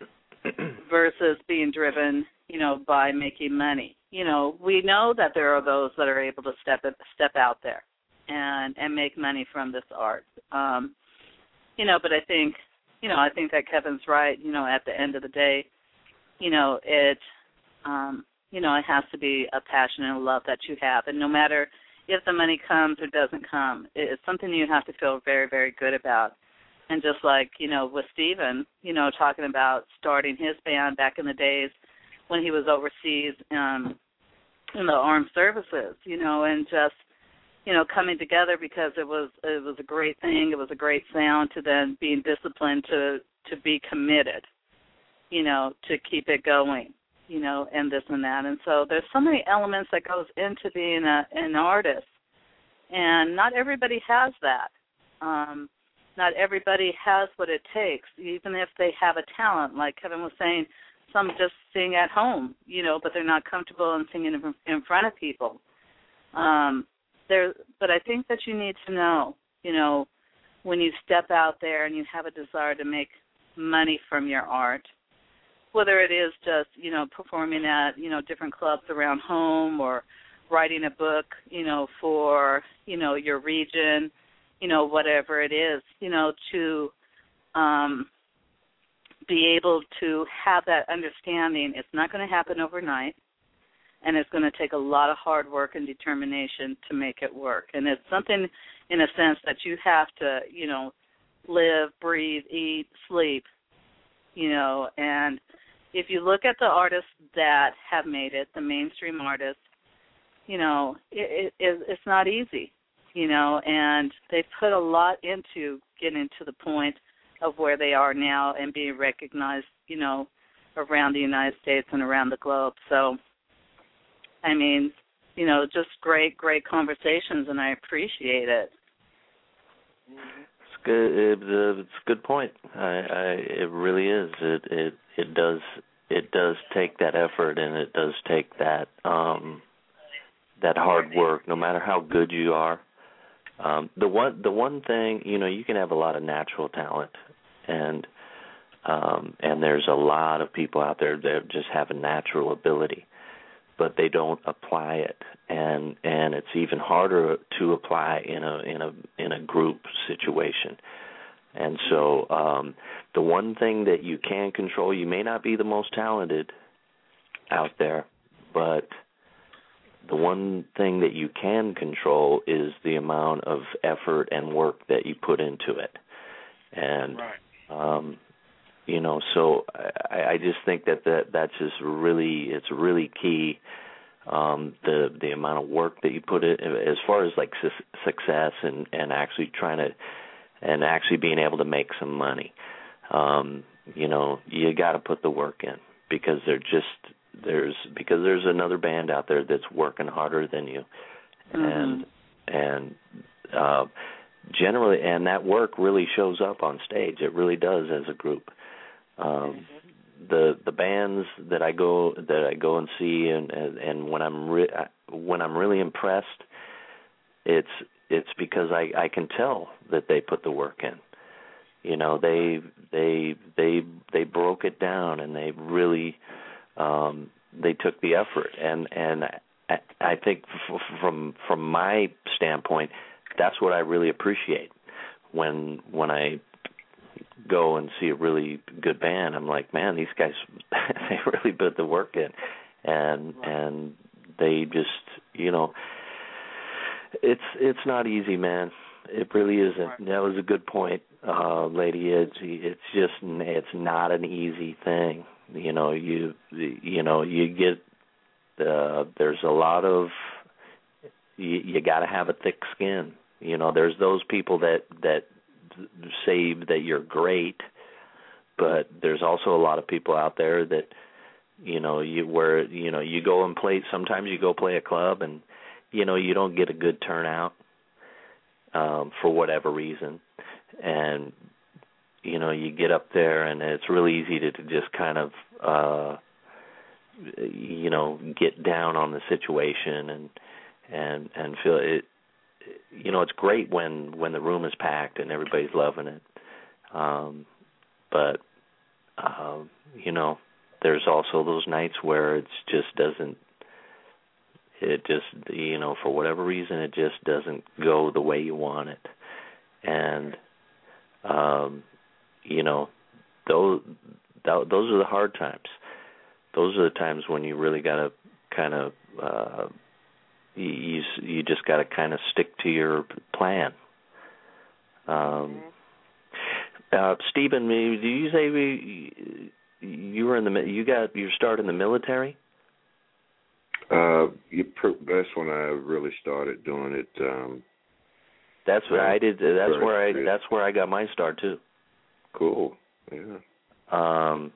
versus being driven, you know, by making money. You know, we know that there are those that are able to step step out there and and make money from this art. Um, you know, but I think, you know, I think that Kevin's right. You know, at the end of the day, you know, it, um, you know, it has to be a passion and a love that you have, and no matter if the money comes or doesn't come, it's something you have to feel very, very good about. And just like, you know, with Stephen, you know, talking about starting his band back in the days when he was overseas um, in the armed services, you know, and just, you know, coming together because it was it was a great thing, it was a great sound, to then being disciplined to, to be committed, you know, to keep it going, you know, and this and that. And so there's so many elements that goes into being a, an artist, and not everybody has that. Um, not everybody has what it takes, even if they have a talent. Like Kevin was saying, some just sing at home, you know, but they're not comfortable in singing in front of people. Um, there, but I think that you need to know, you know, when you step out there and you have a desire to make money from your art, whether it is just, you know, performing at, you know, different clubs around home, or writing a book, you know, for, you know, your region, you know, whatever it is, you know, to um, be able to have that understanding. It's not going to happen overnight, and it's going to take a lot of hard work and determination to make it work. And it's something, in a sense, that you have to, you know, live, breathe, eat, sleep, you know. And if you look at the artists that have made it, the mainstream artists, you know, it, it, it's not easy, you know, and they put a lot into getting to the point of where they are now and being recognized, you know, around the United States and around the globe. So, I mean, you know, just great, great conversations, and I appreciate it. It's good. It, uh, it's a good point. I, I, it really is. It, it, it does. It does take that effort, and it does take that um, that hard work. No matter how good you are, um, the one the one thing, you know, you can have a lot of natural talent, and um, and there's a lot of people out there that just have a natural ability, but they don't apply it, and and it's even harder to apply in a in a in a group situation. And so um, the one thing that you can control, you may not be the most talented out there, but the one thing that you can control is the amount of effort and work that you put into it. And, right. um, you know, so I, I just think that, that that's just really, it's really key, um, the the amount of work that you put in, as far as like su- success and, and actually trying to, and actually being able to make some money. Um, you know, you got to put the work in, because they're just there's because there's another band out there that's working harder than you, mm-hmm. and and uh, generally, and that work really shows up on stage. It really does as a group. Um, mm-hmm. The the bands that I go that I go and see, and and, and when I'm re- when I'm really impressed, it's it's because I, I can tell that they put the work in. You know, they they they they broke it down, and they really um, they took the effort. And and I, I think f- from from my standpoint, that's what I really appreciate when when I go and see a really good band. I'm like, man, these guys they really put the work in, and and they just, you know. It's it's not easy, man. It really isn't. Right. That was a good point, uh, lady. It's it's just it's not an easy thing. You know, you you know you get uh, there's a lot of you, you got to have a thick skin. You know, there's those people that that say that you're great, but there's also a lot of people out there that, you know, you where you know you go and play. Sometimes you go play a club and, you know, you don't get a good turnout um, for whatever reason. And, you know, you get up there and it's really easy to, to just kind of, uh, you know, get down on the situation and and and feel it. you know, it's great when when the room is packed and everybody's loving it. Um, but um, you know, there's also those nights where it just doesn't. It just, you know, for whatever reason, it just doesn't go the way you want it, and um, you know, those those are the hard times. Those are the times when you really got to kind of uh, you you just got to kind of stick to your plan. Um, uh, Stephen, do you say we, you were in the you got your start in the military? Uh, you, that's when I really started doing it. Um, that's what I did. That's where I. That's where I got my start too. Cool. Yeah. Um,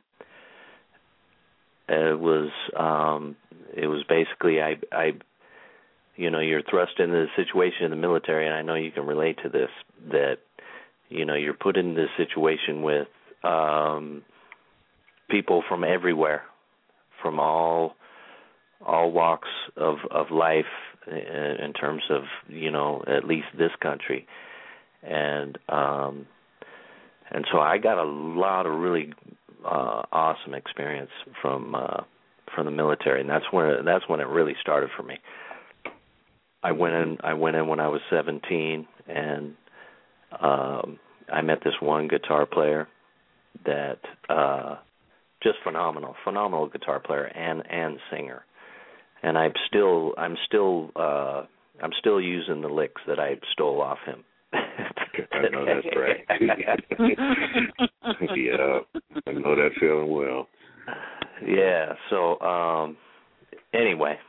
it was. Um, it was basically I. I. You know, you're thrust into the situation in the military, and I know you can relate to this. That, you know, you're put in this situation with um, people from everywhere, from all. all walks of, of life in terms of, you know, at least this country. And um, and so I got a lot of really uh, awesome experience from uh, from the military, and that's when that's when it really started for me. I went in I went in when I was seventeen, and um, I met this one guitar player that uh, just phenomenal, phenomenal guitar player and and singer. And I'm still, I'm still, uh, I'm still using the licks that I stole off him. I know that's right. Yeah, I know that feeling well. Yeah. So, um, anyway.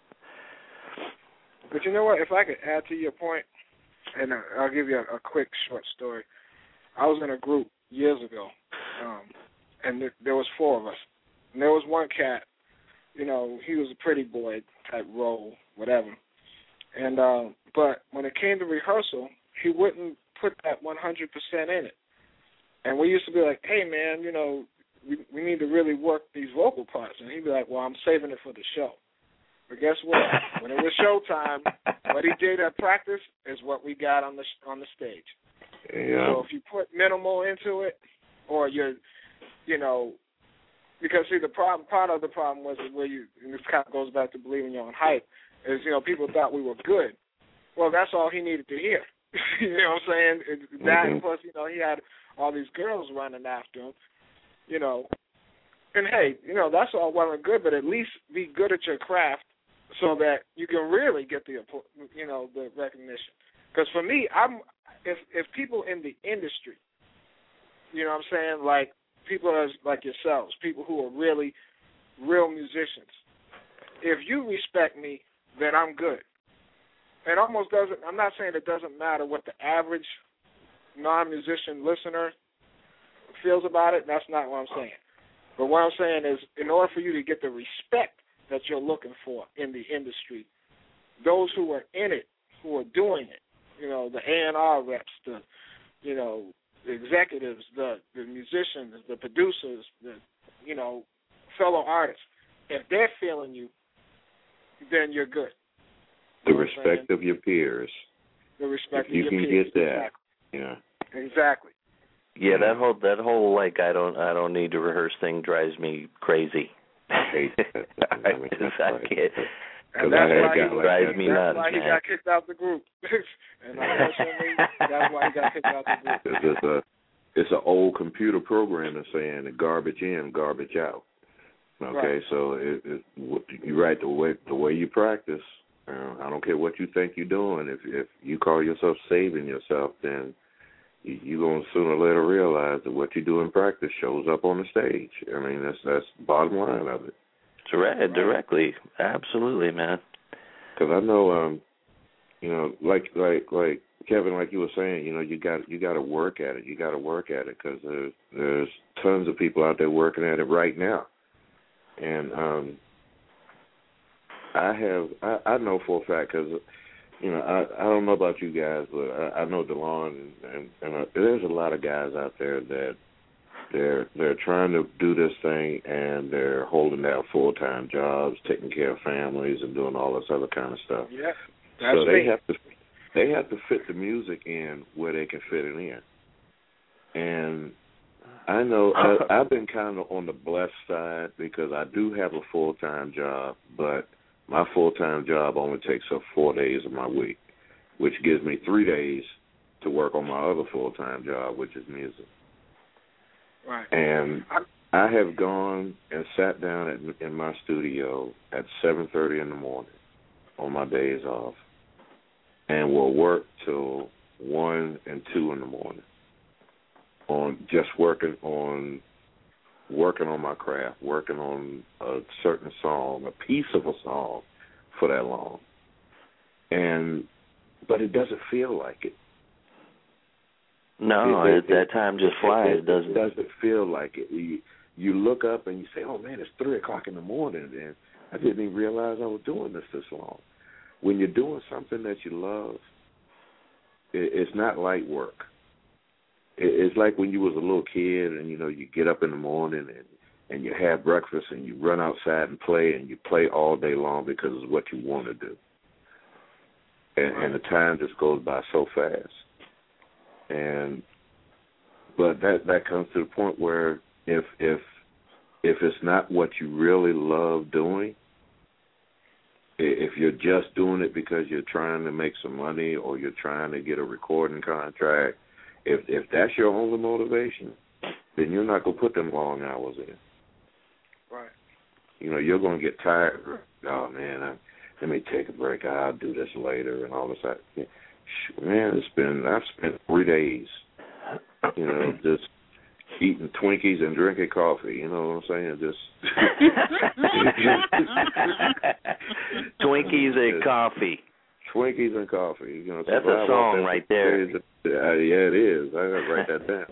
But you know what? If I could add to your point, and I'll give you a, a quick short story. I was in a group years ago, um, and th- there was four of us, and there was one cat. You know, he was a pretty boy type role, whatever. And uh, but when it came to rehearsal, he wouldn't put that one hundred percent in it. And we used to be like, hey, man, you know, we, we need to really work these vocal parts. And he'd be like, well, I'm saving it for the show. But guess what? When it was showtime, what he did at practice is what we got on the on the stage. Yeah. So if you put minimal into it, or you're, you know, because, see, the problem, part of the problem was where you, and this kind of goes back to believing your own hype, is, you know, people thought we were good. Well, that's all he needed to hear. You know what I'm saying? It, that, mm-hmm. plus, you know, he had all these girls running after him, you know. And, hey, you know, that's all well and good, but at least be good at your craft so that you can really get the, you know, the recognition. Because for me, I'm if if people in the industry, you know what I'm saying, like, people as like yourselves, people who are really real musicians. If you respect me, then I'm good. It almost doesn't, I'm not saying it doesn't matter what the average non-musician listener feels about it. That's not what I'm saying. But what I'm saying is, in order for you to get the respect that you're looking for in the industry, those who are in it, who are doing it, you know, the A and R reps, the, you know, the executives, the, the musicians, the producers, the, you know, fellow artists, if they're feeling you, then you're good. The you know respect of your peers. The respect if of you your can peers. get that. Exactly. Yeah. Exactly. Yeah, that whole that whole like I don't I don't need to rehearse thing drives me crazy. I hate that. I, mean, I, I right. can't. And that's why, he, like drives me that's nuts, why he man. got kicked out the group. And unfortunately, that's why he got kicked out the group. It's, it's a it's an old computer program that's saying garbage in, garbage out. Okay, right. so it, it, you're right. The way the way you practice, uh, I don't care what you think you're doing. If if you call yourself saving yourself, then you, you're gonna sooner or later realize that what you do in practice shows up on the stage. I mean, that's that's the bottom line of it. Direct, directly, absolutely, man. Because I know, um, you know, like like like Kevin, like you were saying, you know, you got you got to work at it. You got to work at it because there's there's tons of people out there working at it right now, and um, I have I, I know for a fact because you know I I don't know about you guys, but I, I know DeLon and and, and uh, there's a lot of guys out there that. They're they're trying to do this thing, and they're holding down full-time jobs, taking care of families, and doing all this other kind of stuff. Yeah, that's so they me. have to they have to fit the music in where they can fit it in. And I know I, I've been kind of on the blessed side because I do have a full-time job, but my full-time job only takes up four days of my week, which gives me three days to work on my other full-time job, which is music. Right. And I have gone and sat down at, in my studio at seven thirty in the morning on my days off and will work till one and two in the morning on just working on working on my craft, working on a certain song, a piece of a song for that long. And but it doesn't feel like it. No, it, it, it, that time just flies, it, it, doesn't it? It doesn't feel like it. You, you look up and you say, oh, man, it's three o'clock in the morning, and I didn't even realize I was doing this this long. When you're doing something that you love, it, it's not light work. It, it's like when you was a little kid and, you know, you get up in the morning and, and you have breakfast and you run outside and play, and you play all day long because it's what you want to do. And, and the time just goes by so fast. And but that that comes to the point where if if if it's not what you really love doing, if you're just doing it because you're trying to make some money or you're trying to get a recording contract, if if that's your only motivation, then you're not gonna put them long hours in. Right. You know, you're gonna get tired. Oh man, I, let me take a break. I'll do this later and all this. Man, it's been I've spent three days, you know, just eating Twinkies and drinking coffee. You know what I'm saying? Just Twinkies and coffee. Twinkies and coffee. You know, that's a song that right there. Uh, yeah, it is. I gotta write that down.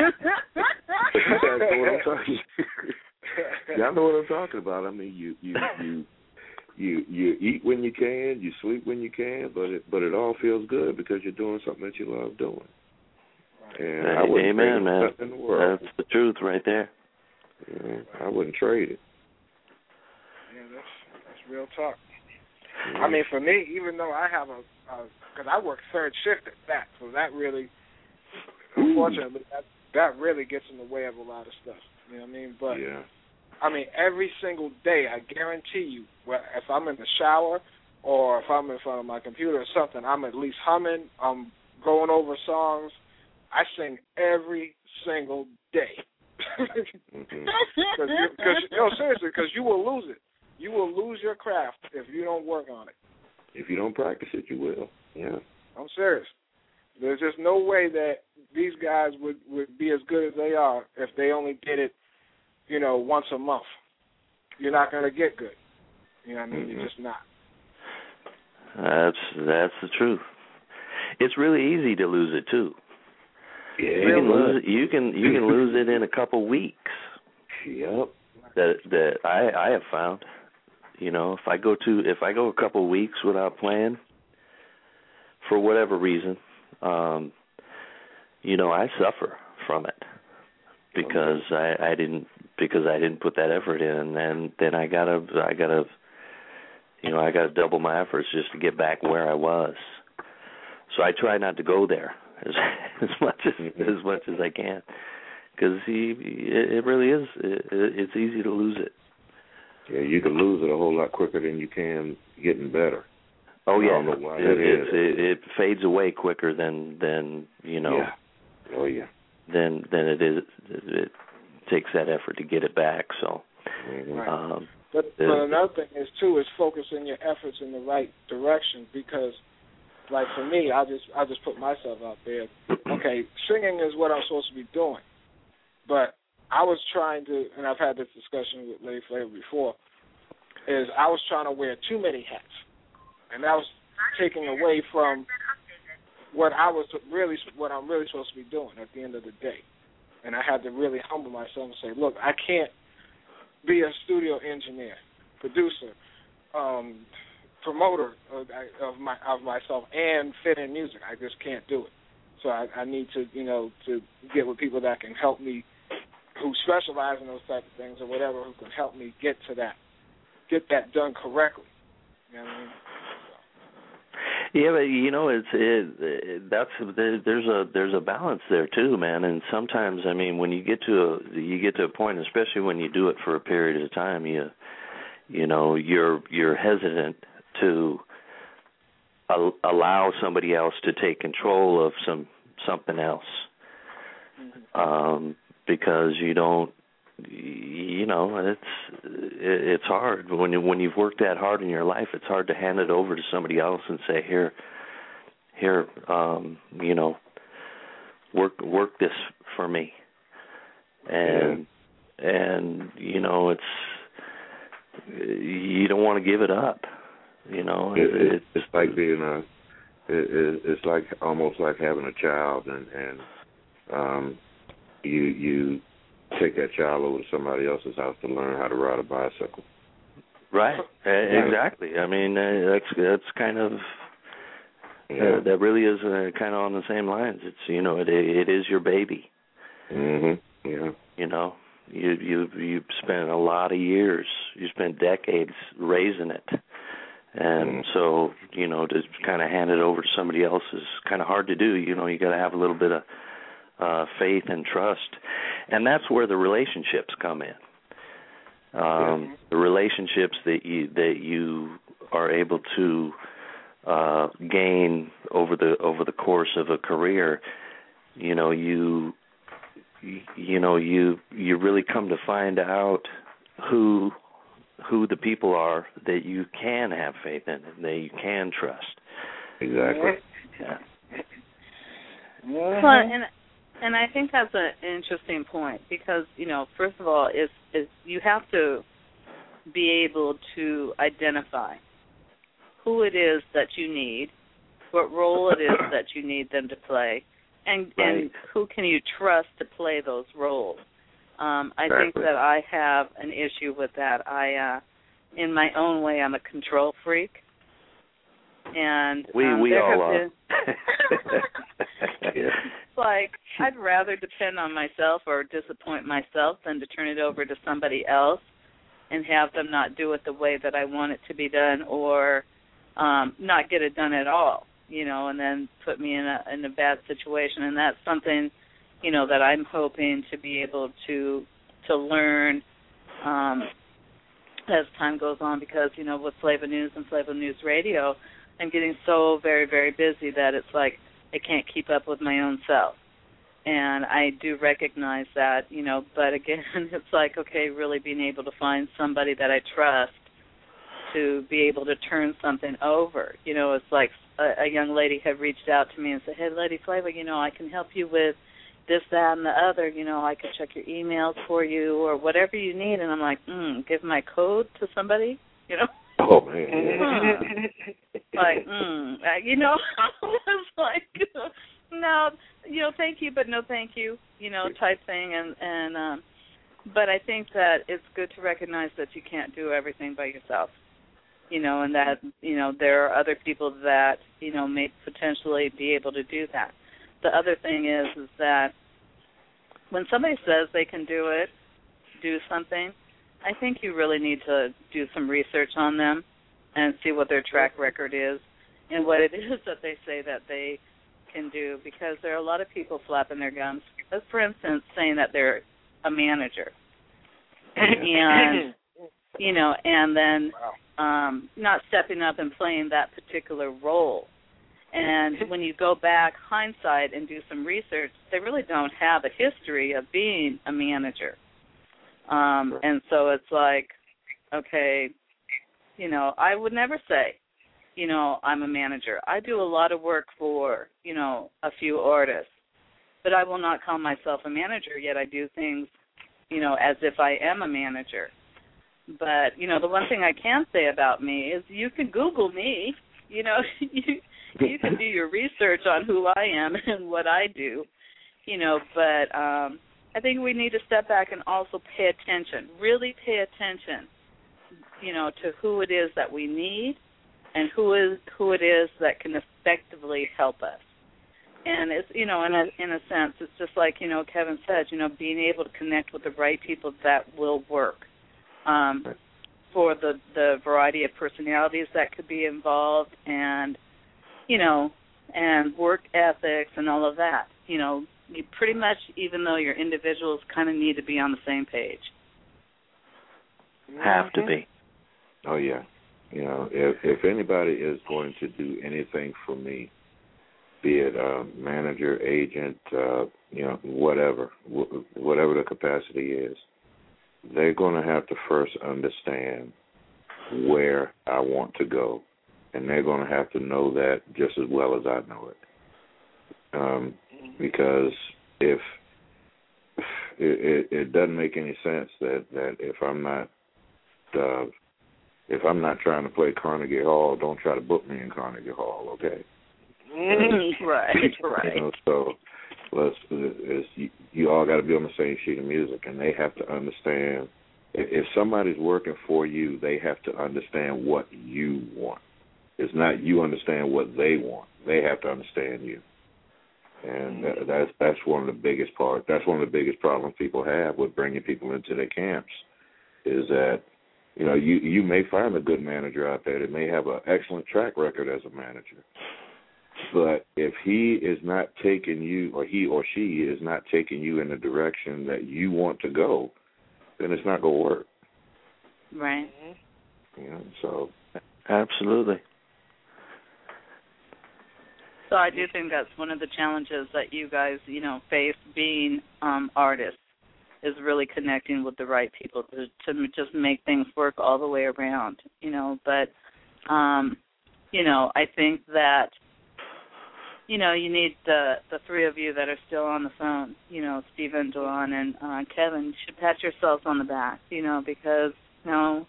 But you guys know what I'm talking. Y'all know what I'm talking about. I mean, you you you. You you eat when you can, you sleep when you can, but it but it all feels good because you're doing something that you love doing. And hey, I wouldn't amen, trade man. in the world. That's the truth right there. Yeah, I wouldn't trade it. Yeah, that's that's real talk. Yeah. I mean, for me, even though I have a, because I work third shift at that, so that really, Ooh. unfortunately, that that really gets in the way of a lot of stuff. You know what I mean? But yeah. I mean, every single day, I guarantee you, if I'm in the shower or if I'm in front of my computer or something, I'm at least humming, I'm going over songs. I sing every single day. mm-hmm. Cause you, cause, no, seriously, because you will lose it. You will lose your craft if you don't work on it. If you don't practice it, you will. Yeah. I'm serious. There's just no way that these guys would, would be as good as they are if they only did it, you know, once a month. You're not going to get good. You know what I mean? Mm-hmm. You're just not. That's that's the truth. It's really easy to lose it too. Yeah, you can lose it. You can you can lose it in a couple weeks. Yep. That that I I have found. You know, if I go to if I go a couple weeks without playing, for whatever reason, um, you know, I suffer from it because I, I didn't because I didn't put that effort in, and then, then I gotta I gotta you know I gotta double my efforts just to get back where I was. So I try not to go there as as much as as much as I can, because it, it really is it, it's easy to lose it. Yeah, you can lose it a whole lot quicker than you can getting better. Oh yeah, I don't know why it, that is. It, it fades away quicker than than you know. Yeah. Oh yeah. Than than it is. It takes that effort to get it back. So. Right. Um, but, but another thing is too is focusing your efforts in the right direction, because, like for me, I just I just put myself out there. Okay, singing is what I'm supposed to be doing, but I was trying to, and I've had this discussion with Lady Flavor before, is I was trying to wear too many hats, and that was taking away from what I was really, what I'm really supposed to be doing at the end of the day. And I had to really humble myself and say, look, I can't be a studio engineer, producer, um, promoter of, of my of myself and fit in music. I just can't do it. So I, I need to, you know, to get with people that can help me, who specialize in those types of things or whatever, who can help me get to that, get that done correctly. You know what I mean? Yeah, but you know, it's it, it that's there, there's a there's a balance there too, man. And sometimes, I mean, when you get to a you get to a point, especially when you do it for a period of time, you you know, you're you're hesitant to al- allow somebody else to take control of some something else, um, because you don't. You know, it's it's hard when you, when you've worked that hard in your life. It's hard to hand it over to somebody else and say, "Here, here, um, you know, work work this for me." And yeah. and you know, it's you don't want to give it up. You know, it, it, it, it's like being a. It, it's like almost like having a child, and and um, you you. take that child over to somebody else's house to learn how to ride a bicycle. Right. Exactly. I mean, uh, that's that's kind of yeah. uh, that really is uh, kind of on the same lines. It's you know, it it is your baby. Mhm. Yeah. You know, you you you spent a lot of years, you spent decades raising it, and mm. so you know, to kind of hand it over to somebody else is kind of hard to do. You know, you got to have a little bit of Uh, faith and trust, and that's where the relationships come in. Um, yeah. The relationships that you that you are able to uh, gain over the over the course of a career, you know, you you know you you really come to find out who who the people are that you can have faith in and that you can trust. Exactly. Yeah. Well, and And I think that's an interesting point because, you know, first of all, is is you have to be able to identify who it is that you need, what role it is that you need them to play, and, right. and who can you trust to play those roles. Um, I exactly. think that I have an issue with that. I, uh, in my own way, I'm a control freak. And we um, we there all have are. been It's like I'd rather depend on myself or disappoint myself than to turn it over to somebody else and have them not do it the way that I want it to be done, or um, not get it done at all, you know, and then put me in a in a bad situation. And that's something, you know, that I'm hoping to be able to to learn um, as time goes on, because, you know, with Flava News and Flava News Radio, I'm getting so very, very busy that it's like I can't keep up with my own self. And I do recognize that, you know, but again, it's like, okay, really being able to find somebody that I trust to be able to turn something over. You know, it's like a, a young lady had reached out to me and said, hey, Lady Flava, you know, I can help you with this, that, and the other. You know, I can check your emails for you or whatever you need. And I'm like, mm, give my code to somebody, you know. Oh, man. Hmm. Like, mm, you know, I was like, no, you know, thank you, but no thank you, you know, type thing. And, and um, but I think that it's good to recognize that you can't do everything by yourself, you know, and that, you know, there are other people that, you know, may potentially be able to do that. The other thing is, is that when somebody says they can do it, do something, I think you really need to do some research on them and see what their track record is and what it is that they say that they can do, because there are a lot of people flapping their gums. As for instance, saying that they're a manager, and you know, and then um, not stepping up and playing that particular role. And when you go back, hindsight, and do some research, they really don't have a history of being a manager. Um, and so it's like, okay, you know, I would never say, you know, I'm a manager. I do a lot of work for, you know, a few artists, but I will not call myself a manager, yet I do things, you know, as if I am a manager. But, you know, the one thing I can say about me is you can Google me, you know, you, you can do your research on who I am and what I do, you know, but um, I think we need to step back and also pay attention, really pay attention, you know, to who it is that we need and who is who it is that can effectively help us. And it's, you know, in a in a sense, it's just like, you know, Kevin said, you know, being able to connect with the right people that will work um, for the the variety of personalities that could be involved, and you know, and work ethics and all of that. You know, you pretty much, even though you're individuals, kind of need to be on the same page. Have to be. Oh, yeah. You know, if if anybody is going to do anything for me, be it a manager, agent, uh, you know, whatever, wh- whatever the capacity is, they're going to have to first understand where I want to go, and they're going to have to know that just as well as I know it. Um, because if it, it, it doesn't make any sense that, that if I'm not uh, if I'm not trying to play Carnegie Hall, don't try to book me in Carnegie Hall, okay? right, right. You know, so let's, it's, you, you all got to be on the same sheet of music, and they have to understand. If, if somebody's working for you, they have to understand what you want. It's not you understand what they want. They have to understand you. And that, that's that's one of the biggest part. That's one of the biggest problems people have with bringing people into their camps, is that, you know, you, you may find a good manager out there that may have an excellent track record as a manager. But if he is not taking you, or he or she is not taking you in the direction that you want to go, then it's not going to work. Right. You know, so. Absolutely. So I do think that's one of the challenges that you guys, you know, face being um, artists, is really connecting with the right people to, to just make things work all the way around, you know. But, um, you know, I think that, you know, you need the, the three of you that are still on the phone, you know, Stephen, Delon, and uh, Kevin. You should pat yourselves on the back, you know, because, you know,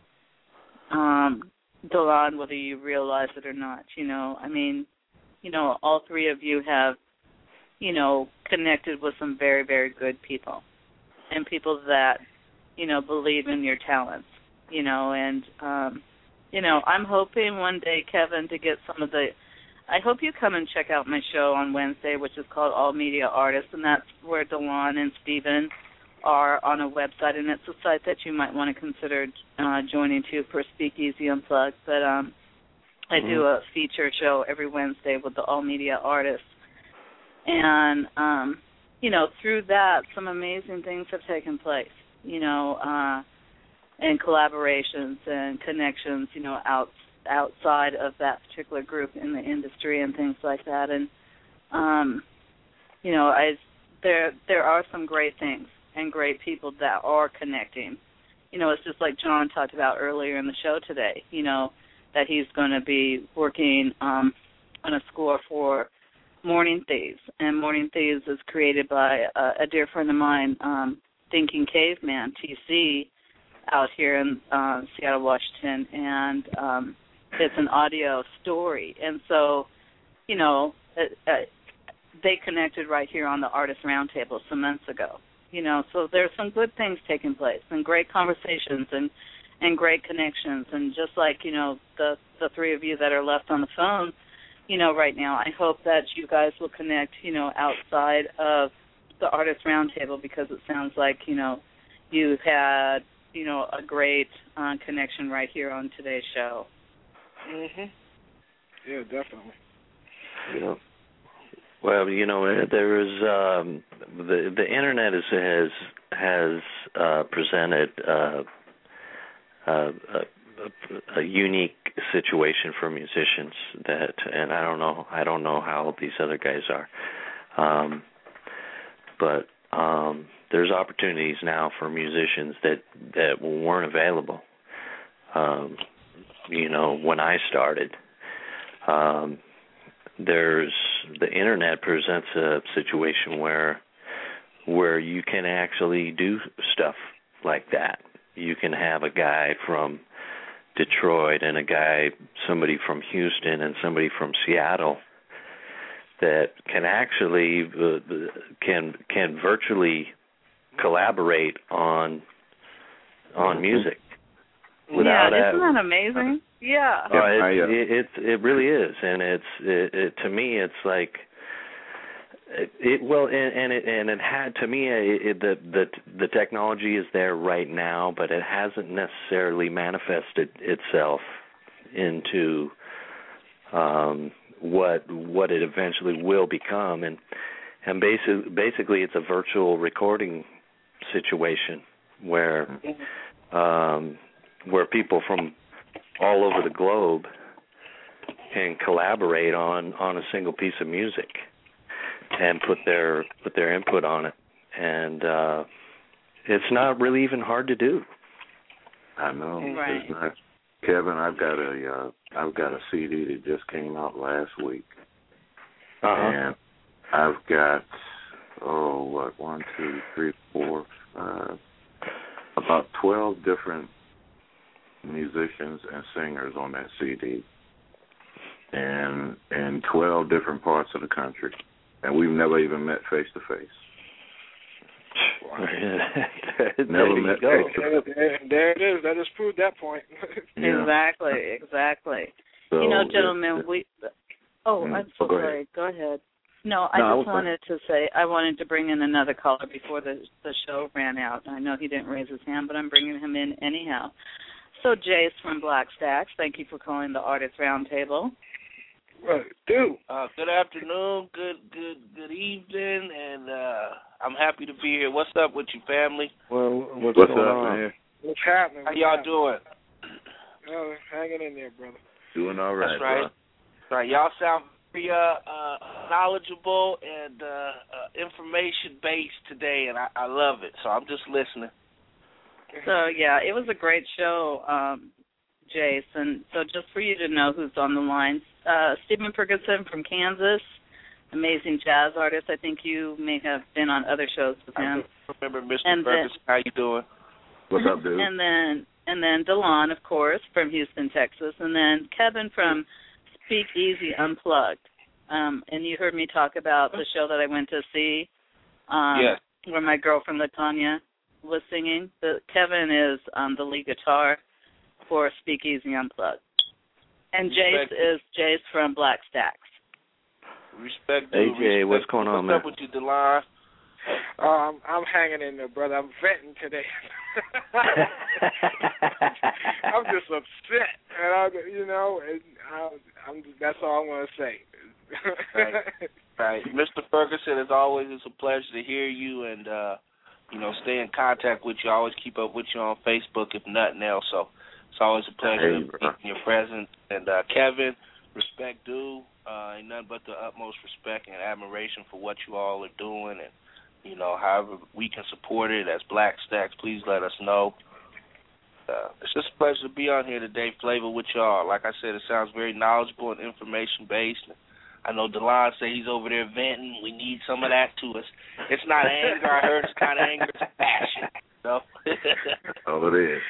um, Delon, whether you realize it or not, you know, I mean, you know, all three of you have, you know, connected with some very, very good people, and people that, you know, believe in your talents, you know, and, um, you know, I'm hoping one day, Kevin, to get some of the, I hope you come and check out my show on Wednesday, which is called All Media Artists, and that's where Delon and Stephen are on a website, and it's a site that you might want to consider uh, joining to for Speakeasy Unplugged. But um, I do a feature show every Wednesday with the All Media Artists. And, um, you know, through that, some amazing things have taken place, you know, uh, and collaborations and connections, you know, out, outside of that particular group in the industry and things like that. And, um, you know, I, there there are some great things and great people that are connecting. You know, it's just like John talked about earlier in the show today, you know, that he's going to be working um, on a score for Morning Thieves. And Morning Thieves is created by a, a dear friend of mine, um, Thinking Caveman, T C, out here in uh, Seattle, Washington. And um, it's an audio story. And so, you know, it, uh, they connected right here on the Artist Roundtable some months ago. You know, so there's some good things taking place and great conversations and, and great connections. And just like, you know, the, the three of you that are left on the phone, you know, right now, I hope that you guys will connect, you know, outside of the Artist Roundtable, because it sounds like, you know, you've had, you know, a great uh, connection right here on today's show. Mhm. Yeah, definitely. Yeah. Well, you know, there is um, the the internet is, has has uh, presented uh, uh, a, a unique situation for musicians that, and I don't know, I don't know how these other guys are, um, but um, there's opportunities now for musicians that that weren't available. Um, you know, when I started. Um, There's the internet presents a situation where where you can actually do stuff like that. You can have a guy from Detroit and a guy, somebody from Houston and somebody from Seattle that can actually uh, can can virtually collaborate on on music. Without yeah, isn't that, that amazing? Yeah. Oh, it, it, it it really is, and it's it, it, to me it's like it, it well, and, and it and it had to me it, it, the the the technology is there right now, but it hasn't necessarily manifested itself into um, what what it eventually will become, and and basically basically it's a virtual recording situation where um, where people from all over the globe can collaborate on, on a single piece of music and put their put their input on it, and uh, it's not really even hard to do. I know. Right. It's not. Kevin, I've got a uh, I've got a C D that just came out last week, Uh-huh. and I've got oh what one two three four uh, about twelve different musicians and singers on that C D, and in twelve different parts of the country, and we've never even met face to face. there Never you met go. face to There, there it is. That just proved that point. Yeah. Exactly, exactly. So you know, it- gentlemen, it- we. Oh, Mm, I'm so go ahead. sorry. Go ahead. No, I No, I was just wanted to say I wanted to bring in another caller before the the show ran out. I know he didn't raise his hand, but I'm bringing him in anyhow. So, Jace from Black Stacks, thank you for calling the Artist Roundtable. Well, dude. Uh, good afternoon, good good good evening, and uh, I'm happy to be here. What's up with you, family? Well, what's, What's going up, on? man? What's happening? How What's y'all happening? doing? Oh, hanging in there, brother. Doing all right, That's right. bro. That's right. Y'all sound very uh, uh, knowledgeable and uh, uh, information based today, and I, I love it. So I'm just listening. So, yeah, it was a great show, um, Jace. And so just for you to know who's on the line, uh, Stephen Ferguson from Kansas, amazing jazz artist. I think you may have been on other shows with him. I remember Mister And then- Ferguson. How you doing? What's up, dude? And then and then DeLon, of course, from Houston, Texas, and then Kevin from Speak Easy Unplugged. Um, and you heard me talk about the show that I went to see, um, Yes. where my girlfriend Latanya was singing. The, Kevin is um, the lead guitar for Speak Easy Unplugged. And Jace Respect. is Jace from Black Stacks. Respect. A dude, J, respect. what's going on, what's man? up with you, DeLon? Oh, I'm, I'm hanging in there, brother. I'm venting today. I'm just upset, and I, you know, and I, I'm. That's all I want to say. Right. Right, Mister Ferguson, as always, it's a pleasure to hear you and uh, you know, stay in contact with you. I always keep up with you on Facebook, if nothing else. So it's always a pleasure Hey, to bro. be in your presence. And uh, Kevin, respect due. Uh, ain't nothing but the utmost respect and admiration for what you all are doing, and you know, however we can support it as Black Stacks, please let us know. Uh, it's just a pleasure to be on here today, Flavor, with y'all. Like I said, it sounds very knowledgeable and information-based. I know DeLon said he's over there venting. We need some of that to us. It's not anger. I heard it's kind of anger. It's passion. You know? All it is.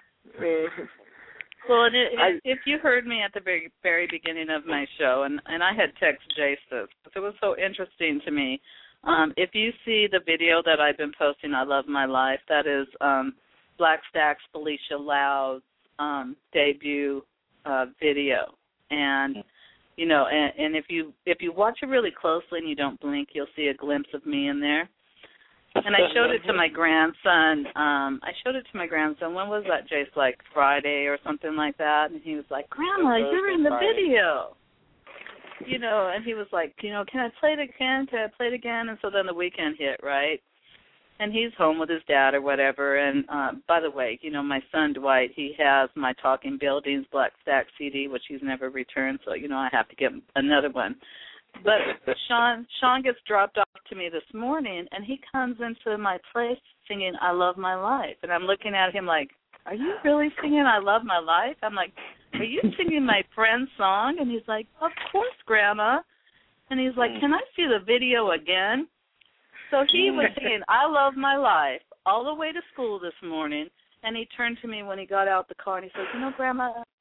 Well, and it, it, if you heard me at the very very beginning of my show, and, and I had texted Jace this, because it was so interesting to me. Um, if you see the video that I've been posting, I Love My Life, that is um, Black Stacks Felicia Lau's um, debut uh, video. And, you know, and, and if you if you watch it really closely and you don't blink, you'll see a glimpse of me in there. And I showed it to my grandson. Um, I showed it to my grandson. When was that, Jace? Like Friday or something like that? And he was like, Grandma, you're in the video. You know, and he was like, you know, can I play it again? Can I play it again? And so then the weekend hit, right? And he's home with his dad or whatever. And uh, by the way, you know, my son Dwight, he has my Talking Buildings Black Stack C D, which he's never returned. So, you know, I have to get another one. But Sean Sean gets dropped off to me this morning, and he comes into my place singing I Love My Life. And I'm looking at him like, are you really singing I Love My Life? I'm like, are you singing my friend's song? And he's like, of course, Grandma. And he's like, can I see the video again? So he was singing I Love My Life all the way to school this morning, and he turned to me when he got out the car, and he says, you know, Grandma,